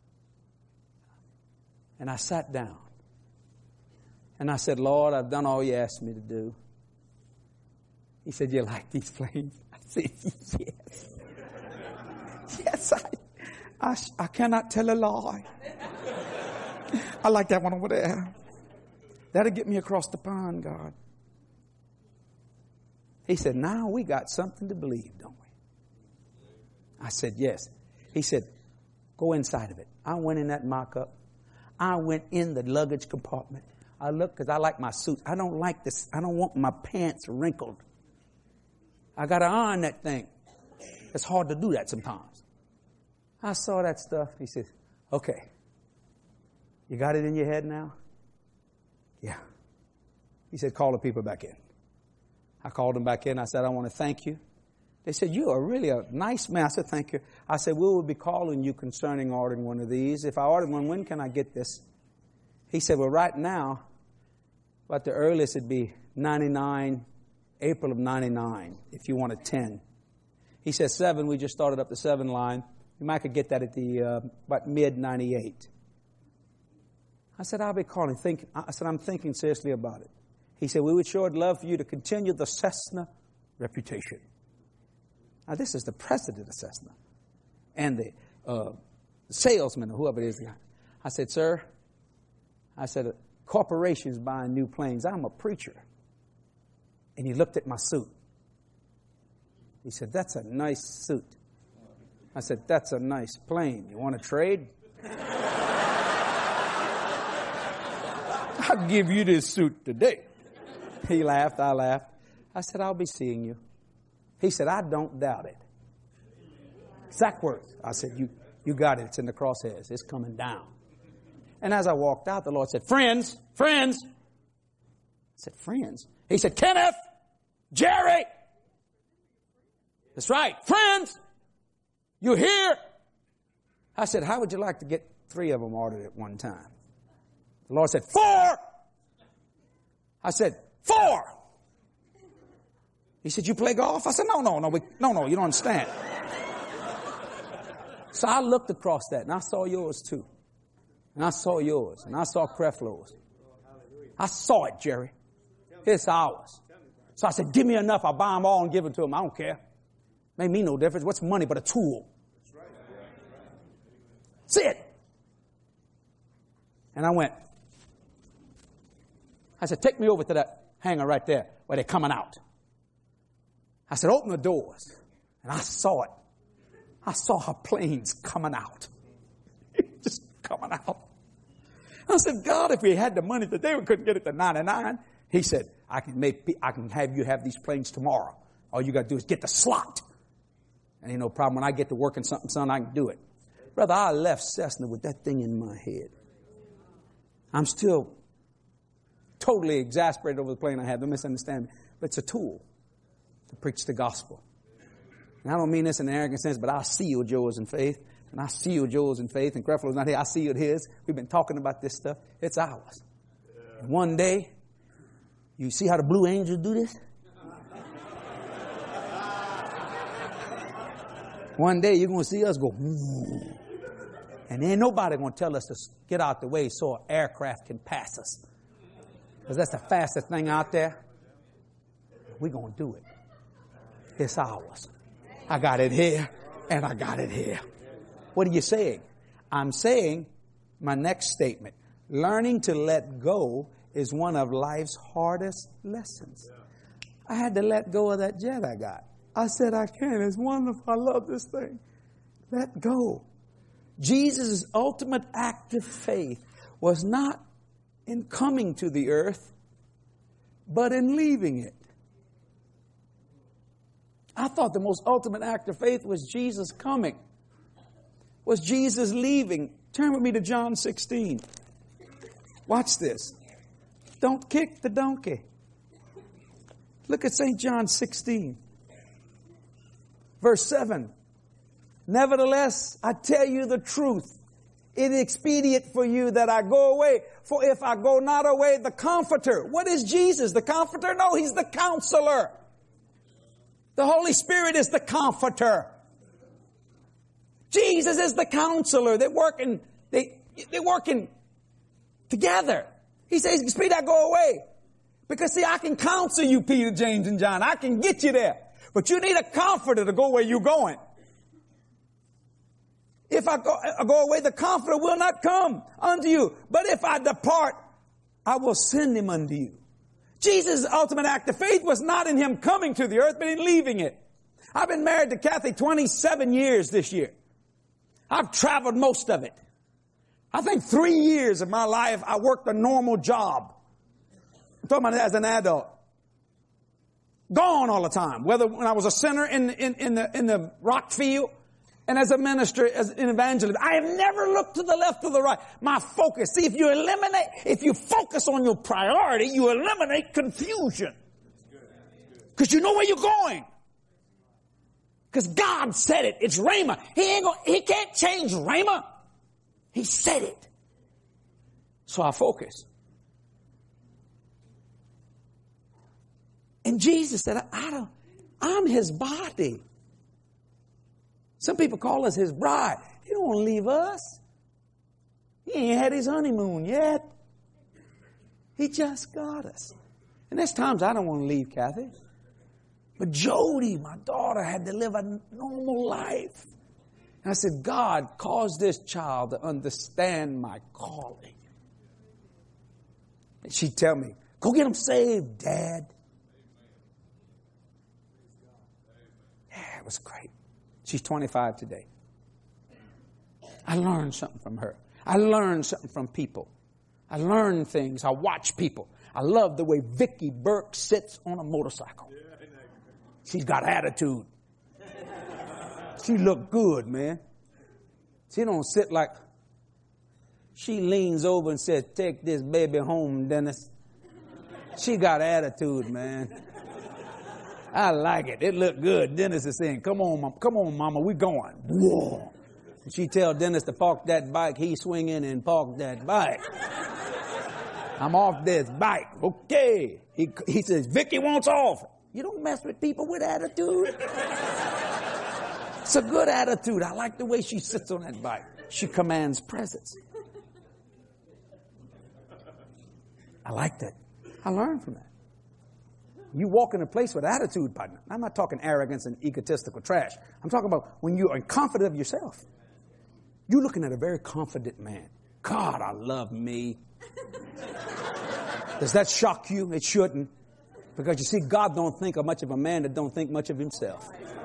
Speaker 1: And I sat down. And I said, Lord, I've done all you asked me to do. He said, you like these planes? I said, yes. Yes, I, I, I cannot tell a lie. I like that one over there. That'll get me across the pond, God. He said, now we got something to believe, don't we? I said, yes. He said, go inside of it. I went in that mock-up. I went in the luggage compartment. I looked because I like my suit. I don't like this. I don't want my pants wrinkled. I got to iron that thing. It's hard to do that sometimes. I saw that stuff. He said, okay. You got it in your head now? Yeah. He said, call the people back in. I called them back in. I said, I want to thank you. They said, you are really a nice man. I said, thank you. I said, we will be calling you concerning ordering one of these. If I order one, when can I get this? He said, well, right now, but the earliest it'd be ninety-nine, April of ninety-nine, if you want a ten. He said, seven, we just started up the seven line. You might could get that at the, uh, about mid ninety-eight. I said, I'll be calling. Think, I said, I'm thinking seriously about it. He said, we would sure love for you to continue the Cessna reputation. Now, this is the president of Cessna and the uh, salesman or whoever it is. I said, sir, I said, corporations buying new planes. I'm a preacher. And he looked at my suit. He said, that's a nice suit. I said, that's a nice plane. You want to trade? I'll give you this suit today. He laughed. I laughed. I said, I'll be seeing you. He said, I don't doubt it. Sackworth. I said, you, You got it. It's in the crosshairs. It's coming down. And as I walked out, the Lord said, friends, friends. I said, friends? He said, Kenneth, Jerry. That's right. Friends, you here? I said, how would you like to get three of them ordered at one time? The Lord said, four. I said, four. He said, you play golf? I said, no, no, no, we, no, no, you don't understand. So I looked across that and I saw yours too. And I saw yours and I saw Creflo's. I saw it, Jerry. It's ours. So I said, give me enough. I'll buy them all and give them to them. I don't care. Made me no difference. What's money but a tool? That's it. And I went. I said, take me over to that hangar right there where they're coming out. I said, open the doors. And I saw it. I saw her planes coming out. Just coming out. I said, God, if we had the money today, we couldn't get it to ninety-nine. He said, I can make, I can have you have these planes tomorrow. All you got to do is get the slot. And ain't no problem. When I get to working something, son, I can do it. Brother, I left Cessna with that thing in my head. I'm still totally exasperated over the plane I had. Don't misunderstand me. But it's a tool to preach the gospel. And I don't mean this in an arrogant sense, but I sealed yours in faith. And I sealed yours in faith. And Creflo's not here. I sealed his. We've been talking about this stuff. It's ours. And one day, you see how the Blue Angels do this? One day, you're going to see us go, ooh. And ain't nobody going to tell us to get out the way so an aircraft can pass us. Because that's the fastest thing out there. We're going to do it. It's ours. I got it here and I got it here. What are you saying? I'm saying my next statement. Learning to let go is one of life's hardest lessons. I had to let go of that jet I got. I said, I can. It's wonderful. I love this thing. Let go. Jesus' ultimate act of faith was not in coming to the earth, but in leaving it. I thought the most ultimate act of faith was Jesus coming. Was Jesus leaving. Turn with me to John sixteen. Watch this. Don't kick the donkey. Look at Saint John sixteen. Verse seven. Nevertheless, I tell you the truth. It is expedient for you that I go away. For if I go not away, the Comforter. What is Jesus? The Comforter? No, He's the Counselor. The Holy Spirit is the Comforter. Jesus is the Counselor. They're working, they, they're working together. He says, it's expedient I go away. Because see, I can counsel you, Peter, James, and John. I can get you there. But you need a Comforter to go where you're going. If I go, I go away, the Comforter will not come unto you. But if I depart, I will send Him unto you. Jesus' ultimate act of faith was not in Him coming to the earth, but in leaving it. I've been married to Kathy twenty-seven years this year. I've traveled most of it. I think three years of my life, I worked a normal job. I'm talking about as an adult. Gone all the time. Whether when I was a sinner in, in, in the, in the rock field, and as a minister, as an evangelist, I have never looked to the left or the right. My focus. See, if you eliminate, if you focus on your priority, you eliminate confusion. Because you know where you're going. Because God said it. It's Rhema. He ain't gonna, He can't change Rhema. He said it. So I focus. And Jesus said, I don't, I'm His body. Some people call us His bride. He don't want to leave us. He ain't had His honeymoon yet. He just got us. And there's times I don't want to leave Kathy. But Jody, my daughter, had to live a normal life. And I said, God, cause this child to understand my calling. And she'd tell me, go get him saved, Dad. Yeah, it was great. She's twenty-five today. I learned something from her. I learned something from people. I learn things. I watch people. I love the way Vicky Burke sits on a motorcycle. She's got attitude. She looked good, man. She don't sit like, she leans over and says, take this baby home, Dennis. She got attitude, man. I like it. It looked good. Dennis is saying, come on, mama, come on, mama, we going. Whoa. And she tell Dennis to park that bike. He swing in and park that bike. I'm off this bike. Okay. He, he says, Vicky wants off. You don't mess with people with attitude. It's a good attitude. I like the way she sits on that bike. She commands presence. I like that. I learned from that. You walk in a place with attitude, partner. I'm not talking arrogance and egotistical trash. I'm talking about when you are confident of yourself. You're looking at a very confident man. God, I love me. Does that shock you? It shouldn't. Because you see, God don't think of much of a man that don't think much of himself.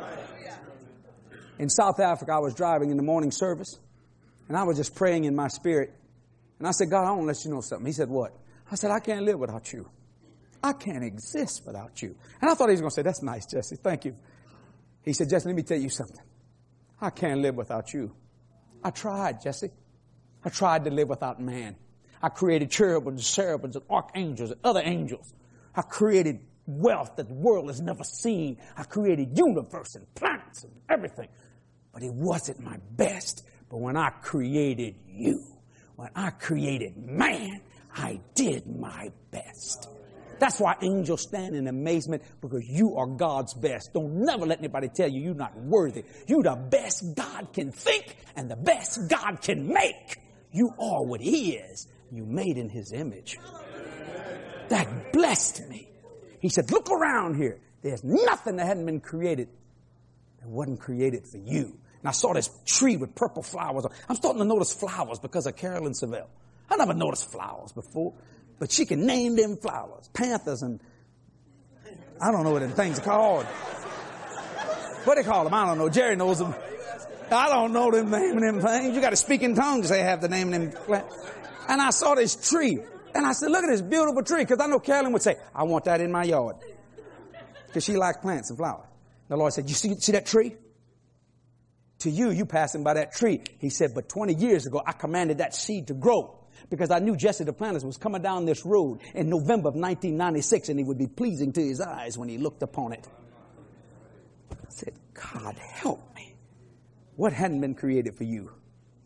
Speaker 1: In South Africa, I was driving in the morning service, and I was just praying in my spirit. And I said, God, I want to let you know something. He said, what? I said, I can't live without you. I can't exist without you. And I thought he was going to say, that's nice, Jesse. Thank you. He said, Jesse, let me tell you something. I can't live without you. I tried, Jesse. I tried to live without man. I created cherubims, cherubims, and archangels, and other angels. I created wealth that the world has never seen. I created universe and planets and everything. But it wasn't my best. But when I created you, when I created man, I did my best. That's why angels stand in amazement, because you are God's best. Don't never let anybody tell you you're not worthy. You're the best God can think and the best God can make. You are what he is. You made in his image. That blessed me. He said, look around here. There's nothing that hadn't been created that wasn't created for you. And I saw this tree with purple flowers. I'm starting to notice flowers because of Carolyn Savelle. I never noticed flowers before. But she can name them flowers. Panthers and I don't know what them things are called. What they call them? I don't know. Jerry knows them. I don't know them naming them things. You got to speak in tongues to say have the name of them plants. And I saw this tree. And I said, look at this beautiful tree. Because I know Carolyn would say, I want that in my yard. Because she likes plants and flowers. The Lord said, you see, see that tree? To you, you passing by that tree. He said, but twenty years ago, I commanded that seed to grow. Because I knew Jesse Duplantis was coming down this road in November of nineteen ninety-six, and he would be pleasing to his eyes when he looked upon it. I said, God, help me. What hadn't been created for you?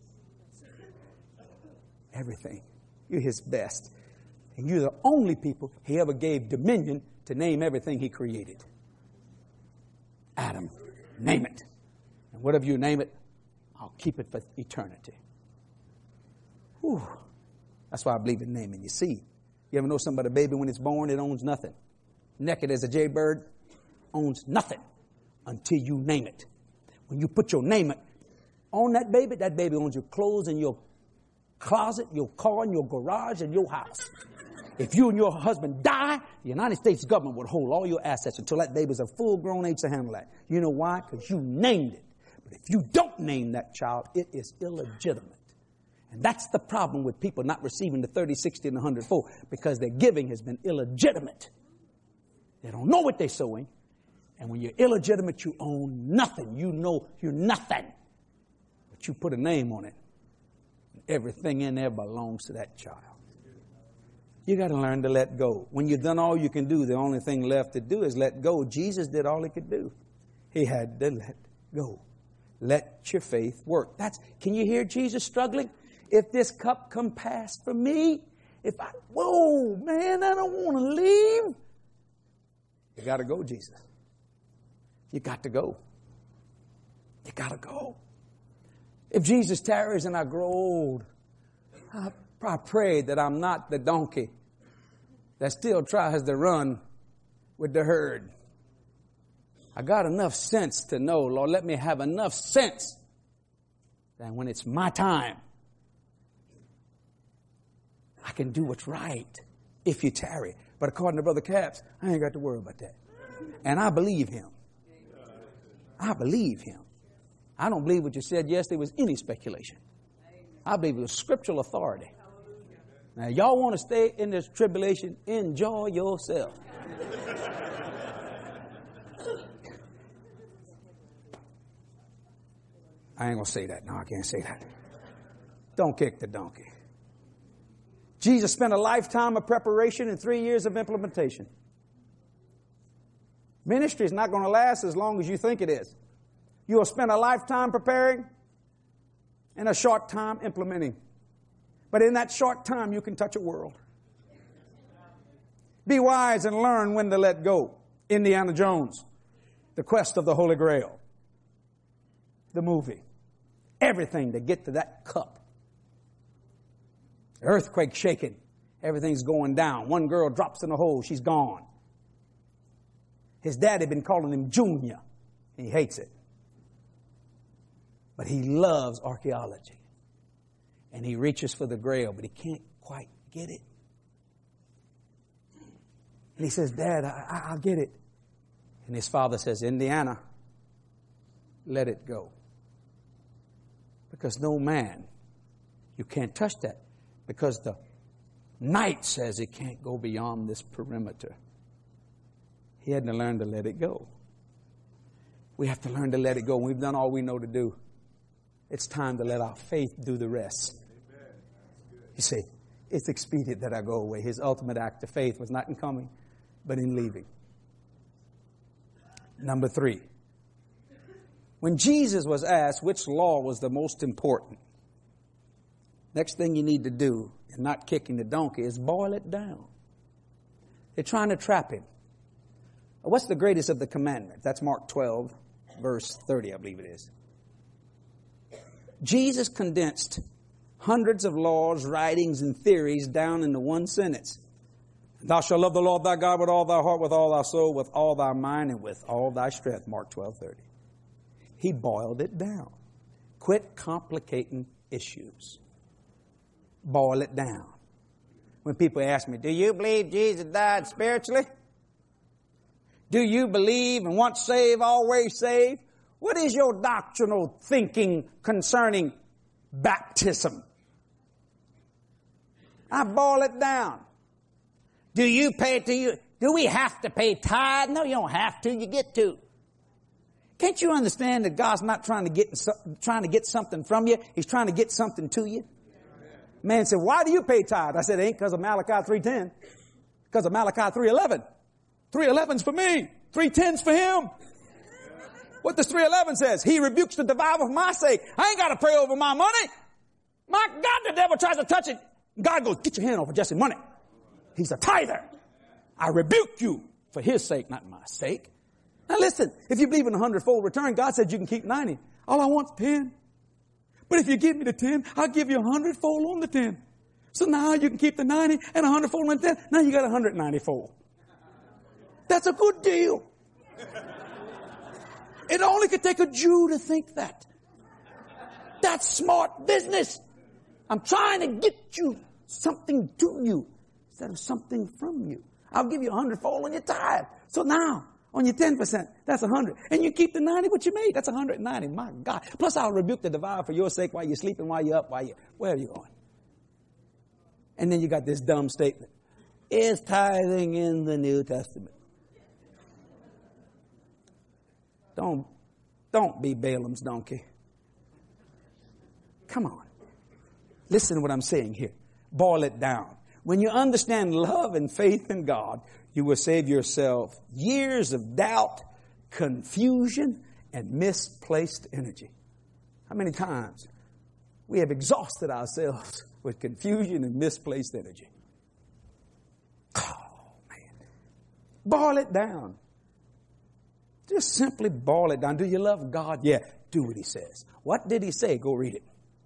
Speaker 1: Everything. You're his best. And you're the only people he ever gave dominion to name everything he created. Adam, name it. And whatever you name it, I'll keep it for eternity. Whew. That's why I believe in naming your seed. You ever know something about a baby when it's born, it owns nothing. Naked as a jaybird, owns nothing until you name it. When you put your name on that baby, that baby owns your clothes and your closet, your car and your garage and your house. If you and your husband die, the United States government would hold all your assets until that baby's a full-grown age to handle that. You know why? Because you named it. But if you don't name that child, it is illegitimate. And that's the problem with people not receiving the thirty, sixty, and one hundred fold, because their giving has been illegitimate. They don't know what they're sowing. And when you're illegitimate, you own nothing. You know you're nothing. But you put a name on it. Everything in there belongs to that child. You got to learn to let go. When you've done all you can do, the only thing left to do is let go. Jesus did all he could do. He had to let go. Let your faith work. That's, can you hear Jesus struggling? If this cup come past for me, if I, whoa, man, I don't want to leave. You got to go, Jesus. You got to go. You got to go. If Jesus tarries and I grow old, I, I pray that I'm not the donkey that still tries to run with the herd. I got enough sense to know, Lord, let me have enough sense that when it's my time, I can do what's right if you tarry. But according to Brother Capps, I ain't got to worry about that. And I believe him. I believe him. I don't believe what you said yesterday was any speculation. I believe it was scriptural authority. Now, y'all want to stay in this tribulation, enjoy yourself. I ain't going to say that. No, I can't say that. Don't kick the donkey. Jesus spent a lifetime of preparation and three years of implementation. Ministry is not going to last as long as you think it is. You will spend a lifetime preparing and a short time implementing. But in that short time, you can touch a world. Be wise and learn when to let go. Indiana Jones, The Quest of the Holy Grail, the movie. Everything to get to that cup. Earthquake shaking. Everything's going down. One girl drops in a hole. She's gone. His daddy had been calling him Junior. He hates it. But he loves archaeology. And he reaches for the grail, but he can't quite get it. And he says, Dad, I, I'll get it. And his father says, Indiana, let it go. Because no man, you can't touch that. Because the knight says it can't go beyond this perimeter. He had to learn to let it go. We have to learn to let it go. We've done all we know to do. It's time to let our faith do the rest. You see, it's expedient that I go away. His ultimate act of faith was not in coming, but in leaving. Number three. When Jesus was asked which law was the most important, next thing you need to do, and not kicking the donkey, is boil it down. They're trying to trap him. What's the greatest of the commandments? That's Mark twelve, verse thirty, I believe it is. Jesus condensed hundreds of laws, writings, and theories down into one sentence. Thou shalt love the Lord thy God with all thy heart, with all thy soul, with all thy mind, and with all thy strength. Mark twelve thirty. He boiled it down. Quit complicating issues. Boil it down. When people ask me, do you believe Jesus died spiritually? Do you believe and once saved, always saved? What is your doctrinal thinking concerning baptism? I boil it down. Do you pay, do you, do we have to pay tithe? No, you don't have to. You get to. Can't you understand that God's not trying to get, trying to get something from you? He's trying to get something to you. Man said, why do you pay tithe? I said, it ain't because of Malachi three ten. Because of Malachi three eleven. three eleven's for me. three ten's for him. What does three eleven says? He rebukes the devourer for my sake. I ain't got to pray over my money. My God, the devil tries to touch it. God goes, get your hand off of Jesse's money. He's a tither. I rebuke you for his sake, not my sake. Now listen, if you believe in a hundredfold return, God said you can keep ninety. All I want is ten. But if you give me the ten, I'll give you a hundredfold on the ten. So now you can keep the ninety and a hundredfold on the ten. Now you got a hundred ninety-fold. That's a good deal. It only could take a Jew to think that. That's smart business. I'm trying to get you something to you instead of something from you. I'll give you a hundredfold on your tithe. So now, on your ten percent, that's a hundred. And you keep the ninety what you made. That's a hundred ninety. My God. Plus I'll rebuke the devourer for your sake while you're sleeping, while you're up, while you where are you going? And then you got this dumb statement. Is tithing in the New Testament? Don't, don't be Balaam's donkey. Come on. Listen to what I'm saying here. Boil it down. When you understand love and faith in God, you will save yourself years of doubt, confusion, and misplaced energy. How many times we have exhausted ourselves with confusion and misplaced energy? Oh, man. Boil it down. Just simply boil it down. Do you love God? Yeah. Do what he says. What did he say? Go read it.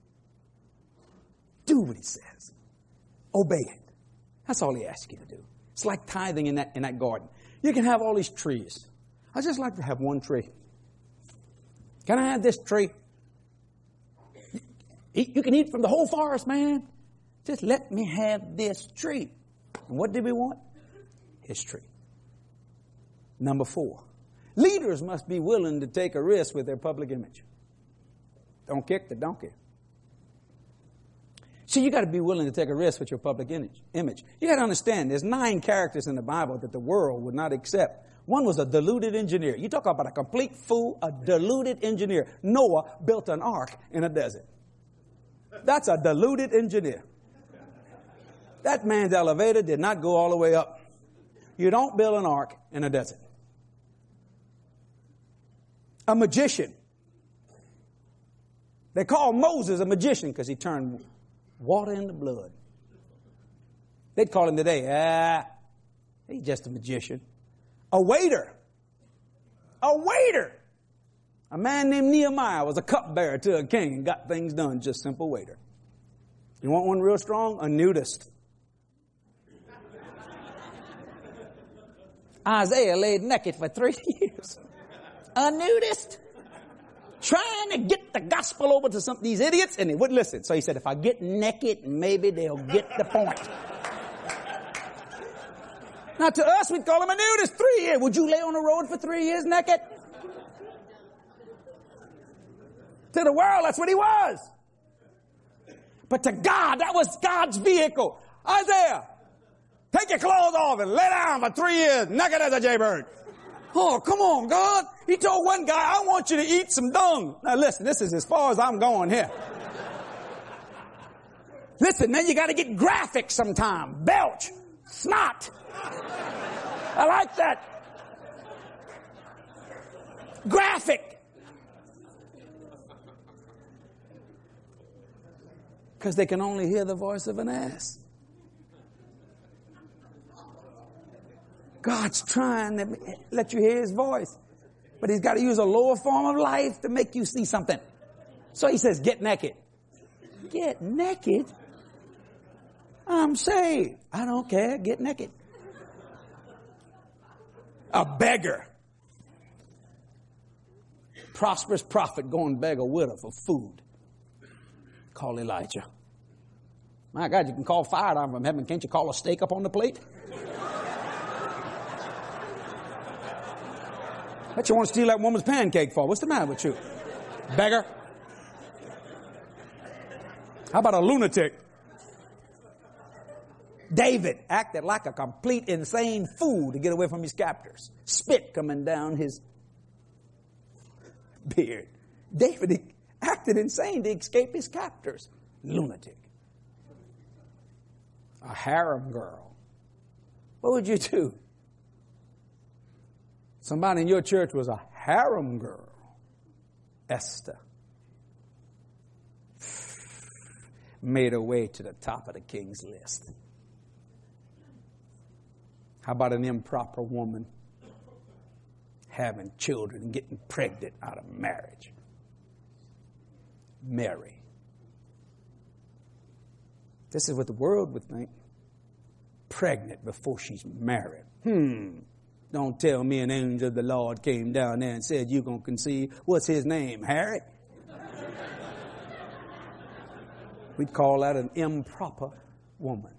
Speaker 1: Do what he says. Obey it. That's all he asks you to do. It's like tithing in that, in that garden. You can have all these trees. I just like to have one tree. Can I have this tree? You can eat from the whole forest, man. Just let me have this tree. And what did we want? His tree. Number four. Leaders must be willing to take a risk with their public image. Don't kick the donkey. See, you got to be willing to take a risk with your public image. Image. You got to understand, there's nine characters in the Bible that the world would not accept One was a deluded engineer. You talk about a complete fool, a deluded engineer. Noah built an ark in a desert. That's a deluded engineer. That man's elevator did not go all the way up. You don't build an ark in a desert. A magician. They call Moses a magician because he turned water into blood. They'd call him today, ah, he's just a magician. A waiter. A waiter. A man named Nehemiah was a cupbearer to a king and got things done, just simple waiter. You want one real strong? A nudist. Isaiah laid naked for three years. A nudist. Trying to get the gospel over to some of these idiots, and they wouldn't listen. So he said, if I get naked, maybe they'll get the point. Now to us, we'd call him a nudist. Three years. Would you lay on the road for three years naked? To the world, that's what he was. But to God, that was God's vehicle. Isaiah, take your clothes off and lay down for three years naked as a jaybird. Oh, come on, God. He told one guy, I want you to eat some dung. Now listen, this is as far as I'm going here. Listen, then you got to get graphic sometime. Belch. Snot. I like that. Graphic. Because they can only hear the voice of an ass. God's trying to let you hear his voice. But he's got to use a lower form of life to make you see something. So he says, get naked. Get naked? I'm saved. I don't care. Get naked. A beggar. Prosperous prophet going beg a widow for food. Call Elijah. My God, you can call fire down from heaven. Can't you call a steak up on the plate? Bet you want to steal that woman's pancake for. What's the matter with you? Beggar. How about a lunatic? David acted like a complete insane fool to get away from his captors. Spit coming down his beard. David acted insane to escape his captors. Lunatic. A harem girl. What would you do? Somebody in your church was a harem girl. Esther. Made her way to the top of the king's list. How about an improper woman having children and getting pregnant out of marriage? Mary. This is what the world would think. Pregnant before she's married. Hmm. Don't tell me an angel of the Lord came down there and said, you're going to conceive. What's his name? Harry? We'd call that an improper woman.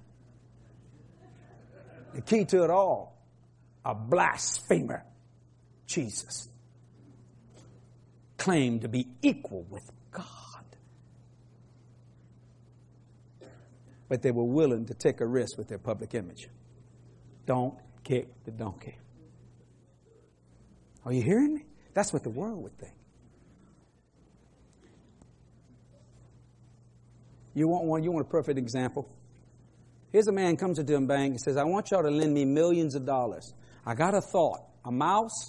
Speaker 1: The key to it all, a blasphemer, Jesus, claimed to be equal with God. But they were willing to take a risk with their public image. Don't kick the donkey. Are you hearing me? That's what the world would think. You want one? You want a perfect example? Here's a man comes into a bank and says, I want y'all to lend me millions of dollars. I got a thought. A mouse,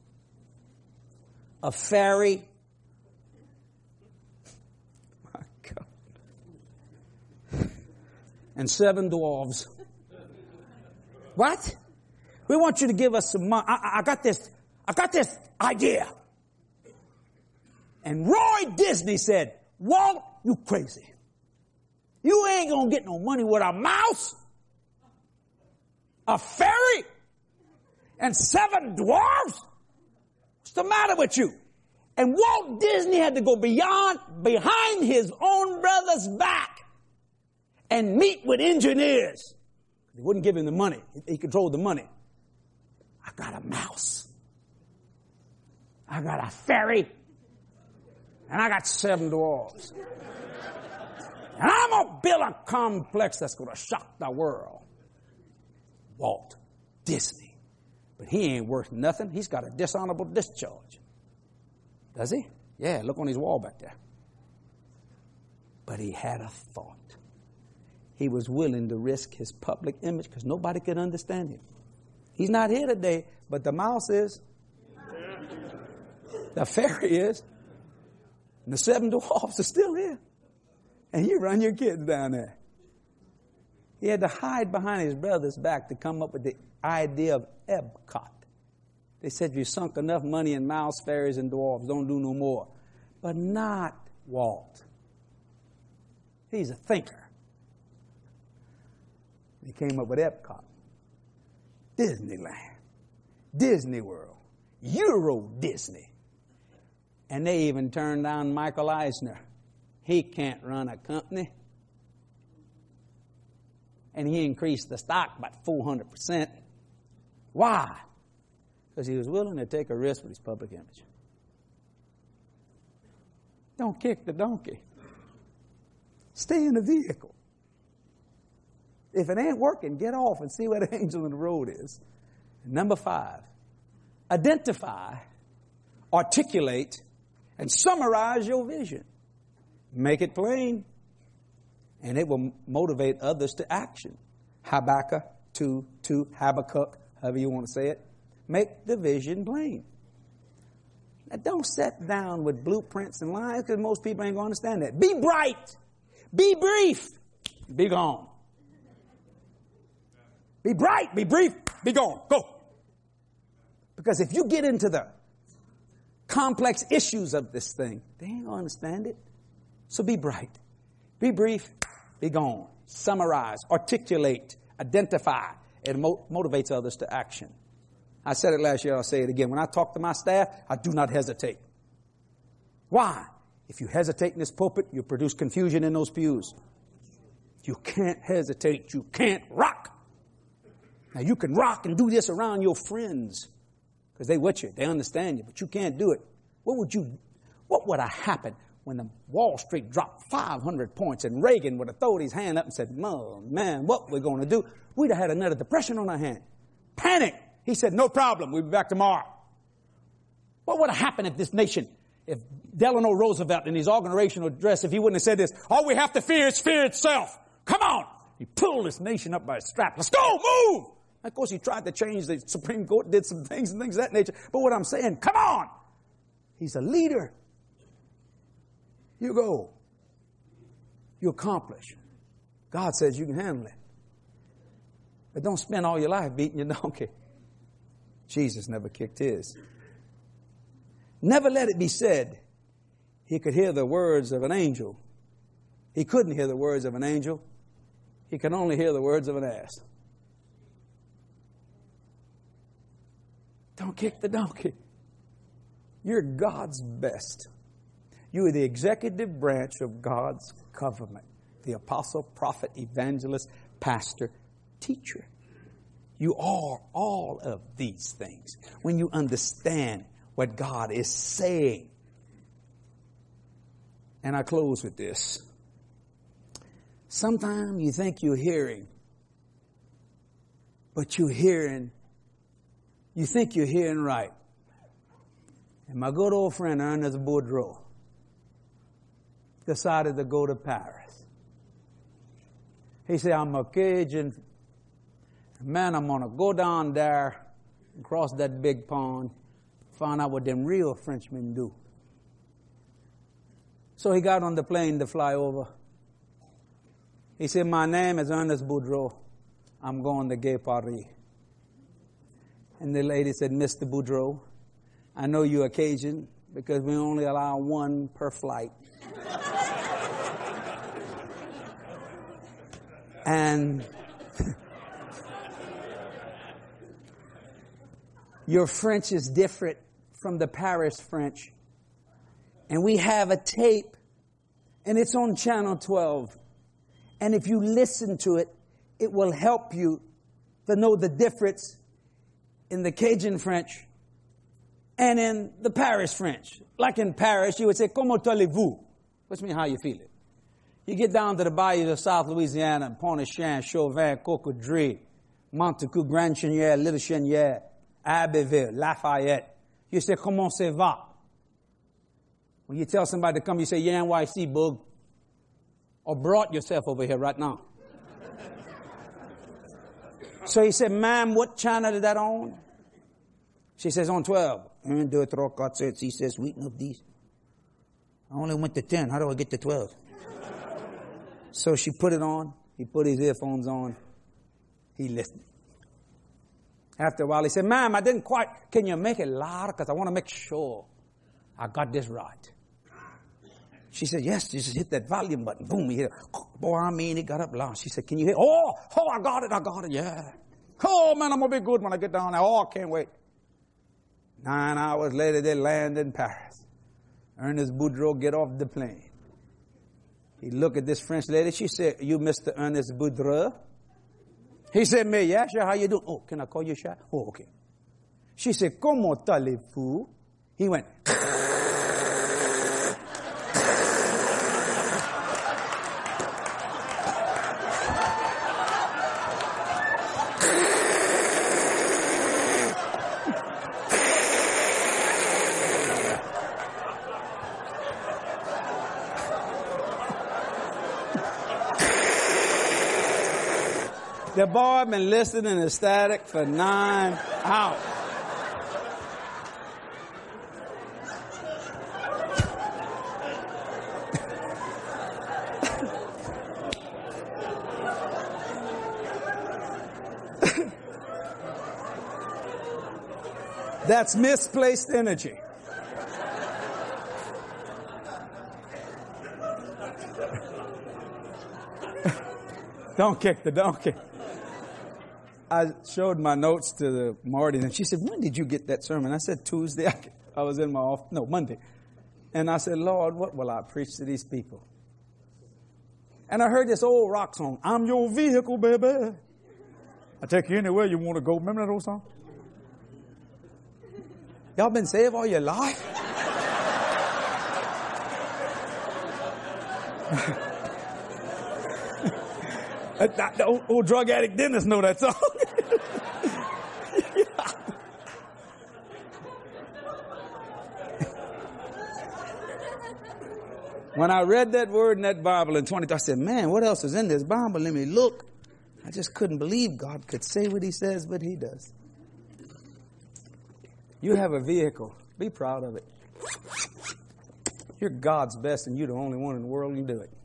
Speaker 1: a fairy. My God. And seven dwarves. What? We want you to give us some money. I, I got this. I got this idea. And Roy Disney said, Walt, you crazy. You ain't going to get no money with a mouse, a fairy, and seven dwarves. What's the matter with you? And Walt Disney had to go beyond, behind his own brother's back and meet with engineers. They wouldn't give him the money. He controlled the money. I got a mouse. I got a fairy. And I got seven dwarves. And I'm going to build a complex that's going to shock the world. Walt Disney But he ain't worth nothing. He's got a dishonorable discharge. Does he? Yeah, look on his wall back there. But he had a thought. He was willing to risk his public image because nobody could understand him. He's not here today, but the mouse is. The fairy is. And the seven dwarfs are still here. And you run your kids down there. He had to hide behind his brother's back to come up with the idea of Epcot. They said, you sunk enough money in mouse, fairies, and dwarfs. Don't do no more. But not Walt. He's a thinker. He came up with Epcot, Disneyland, Disney World, Euro Disney. And they even turned down Michael Eisner. He can't run a company. And he increased the stock by four hundred percent. Why? Because he was willing to take a risk with his public image. Don't kick the donkey. Stay in the vehicle. If it ain't working, get off and see where the angel in the road is. And number five, identify, articulate, and summarize your vision. Make it plain, and it will motivate others to action. Habakkuk two two, Habakkuk, however you want to say it. Make the vision plain. Now, don't sit down with blueprints and lines because most people ain't going to understand that. Be bright. Be brief. Be gone. Be bright. Be brief. Be gone. Go. Because if you get into the complex issues of this thing, they ain't going to understand it. So be bright. Be brief. Be gone. Summarize. Articulate. Identify. It mo- motivates others to action. I said it last year, I'll say it again. When I talk to my staff, I do not hesitate. Why? If you hesitate in this pulpit, you produce confusion in those pews. You can't hesitate. You can't rock. Now, you can rock and do this around your friends because they with you. They understand you, but you can't do it. What would you, what would have happened when the Wall Street dropped five hundred points and Reagan would have thrown his hand up and said, oh, man, what we're going to do? We'd have had another depression on our hand. Panic. He said, no problem. We'll be back tomorrow. What would have happened if this nation, if Delano Roosevelt in his inaugural address, if he wouldn't have said this, all we have to fear is fear itself. Come on. He pulled this nation up by a strap. Let's go. Move. Of course, he tried to change the Supreme Court, did some things and things of that nature. But what I'm saying, come on. He's a leader. You go. You accomplish. God says you can handle it. But don't spend all your life beating your donkey. Jesus never kicked his. Never let it be said he could hear the words of an angel. He couldn't hear the words of an angel. He could only hear the words of an ass. Don't kick the donkey. You're God's best. You are the executive branch of God's government. The apostle, prophet, evangelist, pastor, teacher. You are all of these things when you understand what God is saying. And I close with this. Sometimes you think you're hearing, but you're hearing, you think you're hearing right. And my good old friend Ernest Boudreau decided to go to Paris. He said, I'm a Cajun. Man, I'm going to go down there and cross that big pond, find out what them real Frenchmen do. So he got on the plane to fly over. He said, my name is Ernest Boudreau. I'm going to Gay Paris. And the lady said, Mister Boudreau, I know you're a Cajun because we only allow one per flight. And your French is different from the Paris French. And we have a tape, and it's on Channel twelve. And if you listen to it, it will help you to know the difference in the Cajun French and in the Paris French. Like in Paris, you would say, Comment allez-vous? Which means how you feel it. You get down to the bayous of South Louisiana, Pointe-aux-Chenes, Chauvin, Cocodrie, Montecou, Grand Chenier, Little Chenier, Abbeville, Lafayette. You say, comment ça va? When you tell somebody to come, you say, yeah, N Y C, bug. Or brought yourself over here right now. So he said, ma'am, what channel is that on? She says, on twelve. Un, deux, trois, quatre, sept, six, seven, sweeten up these. I only went to ten. How do I get to twelve? So she put it on. He put his earphones on. He listened. After a while, he said, ma'am, I didn't quite, can you make it louder? Because I want to make sure I got this right. She said, yes, just hit that volume button. Boom, he hit it. Boy, I mean, he got up loud. She said, can you hear? Oh, oh, I got it, I got it, yeah. Oh, man, I'm going to be good when I get down there. Oh, I can't wait. Nine hours later, they land in Paris. Ernest Boudreau get off the plane. He looked at this French lady. She said, you Mister Ernest Boudreau? He said, me, yeah, sure, how you doing? Oh, can I call you Sha? Oh, okay. She said, comment allez-vous? He went, the boy been listening ecstatic for nine hours. That's misplaced energy. Don't kick the donkey. I showed my notes to the Marty, and she said, when did you get that sermon? I said, Tuesday. I was in my office. No, Monday. And I said, Lord, what will I preach to these people? And I heard this old rock song, I'm your vehicle, baby. I take you anywhere you want to go. Remember that old song? Y'all been saved all your life? The old, old drug addict dentist know that song. Yeah. When I read that word in that Bible in twenty, I said, man, what else is in this Bible? Let me look. I just couldn't believe God could say what he says, but he does. You have a vehicle. Be proud of it. You're God's best, and you're the only one in the world who can do it.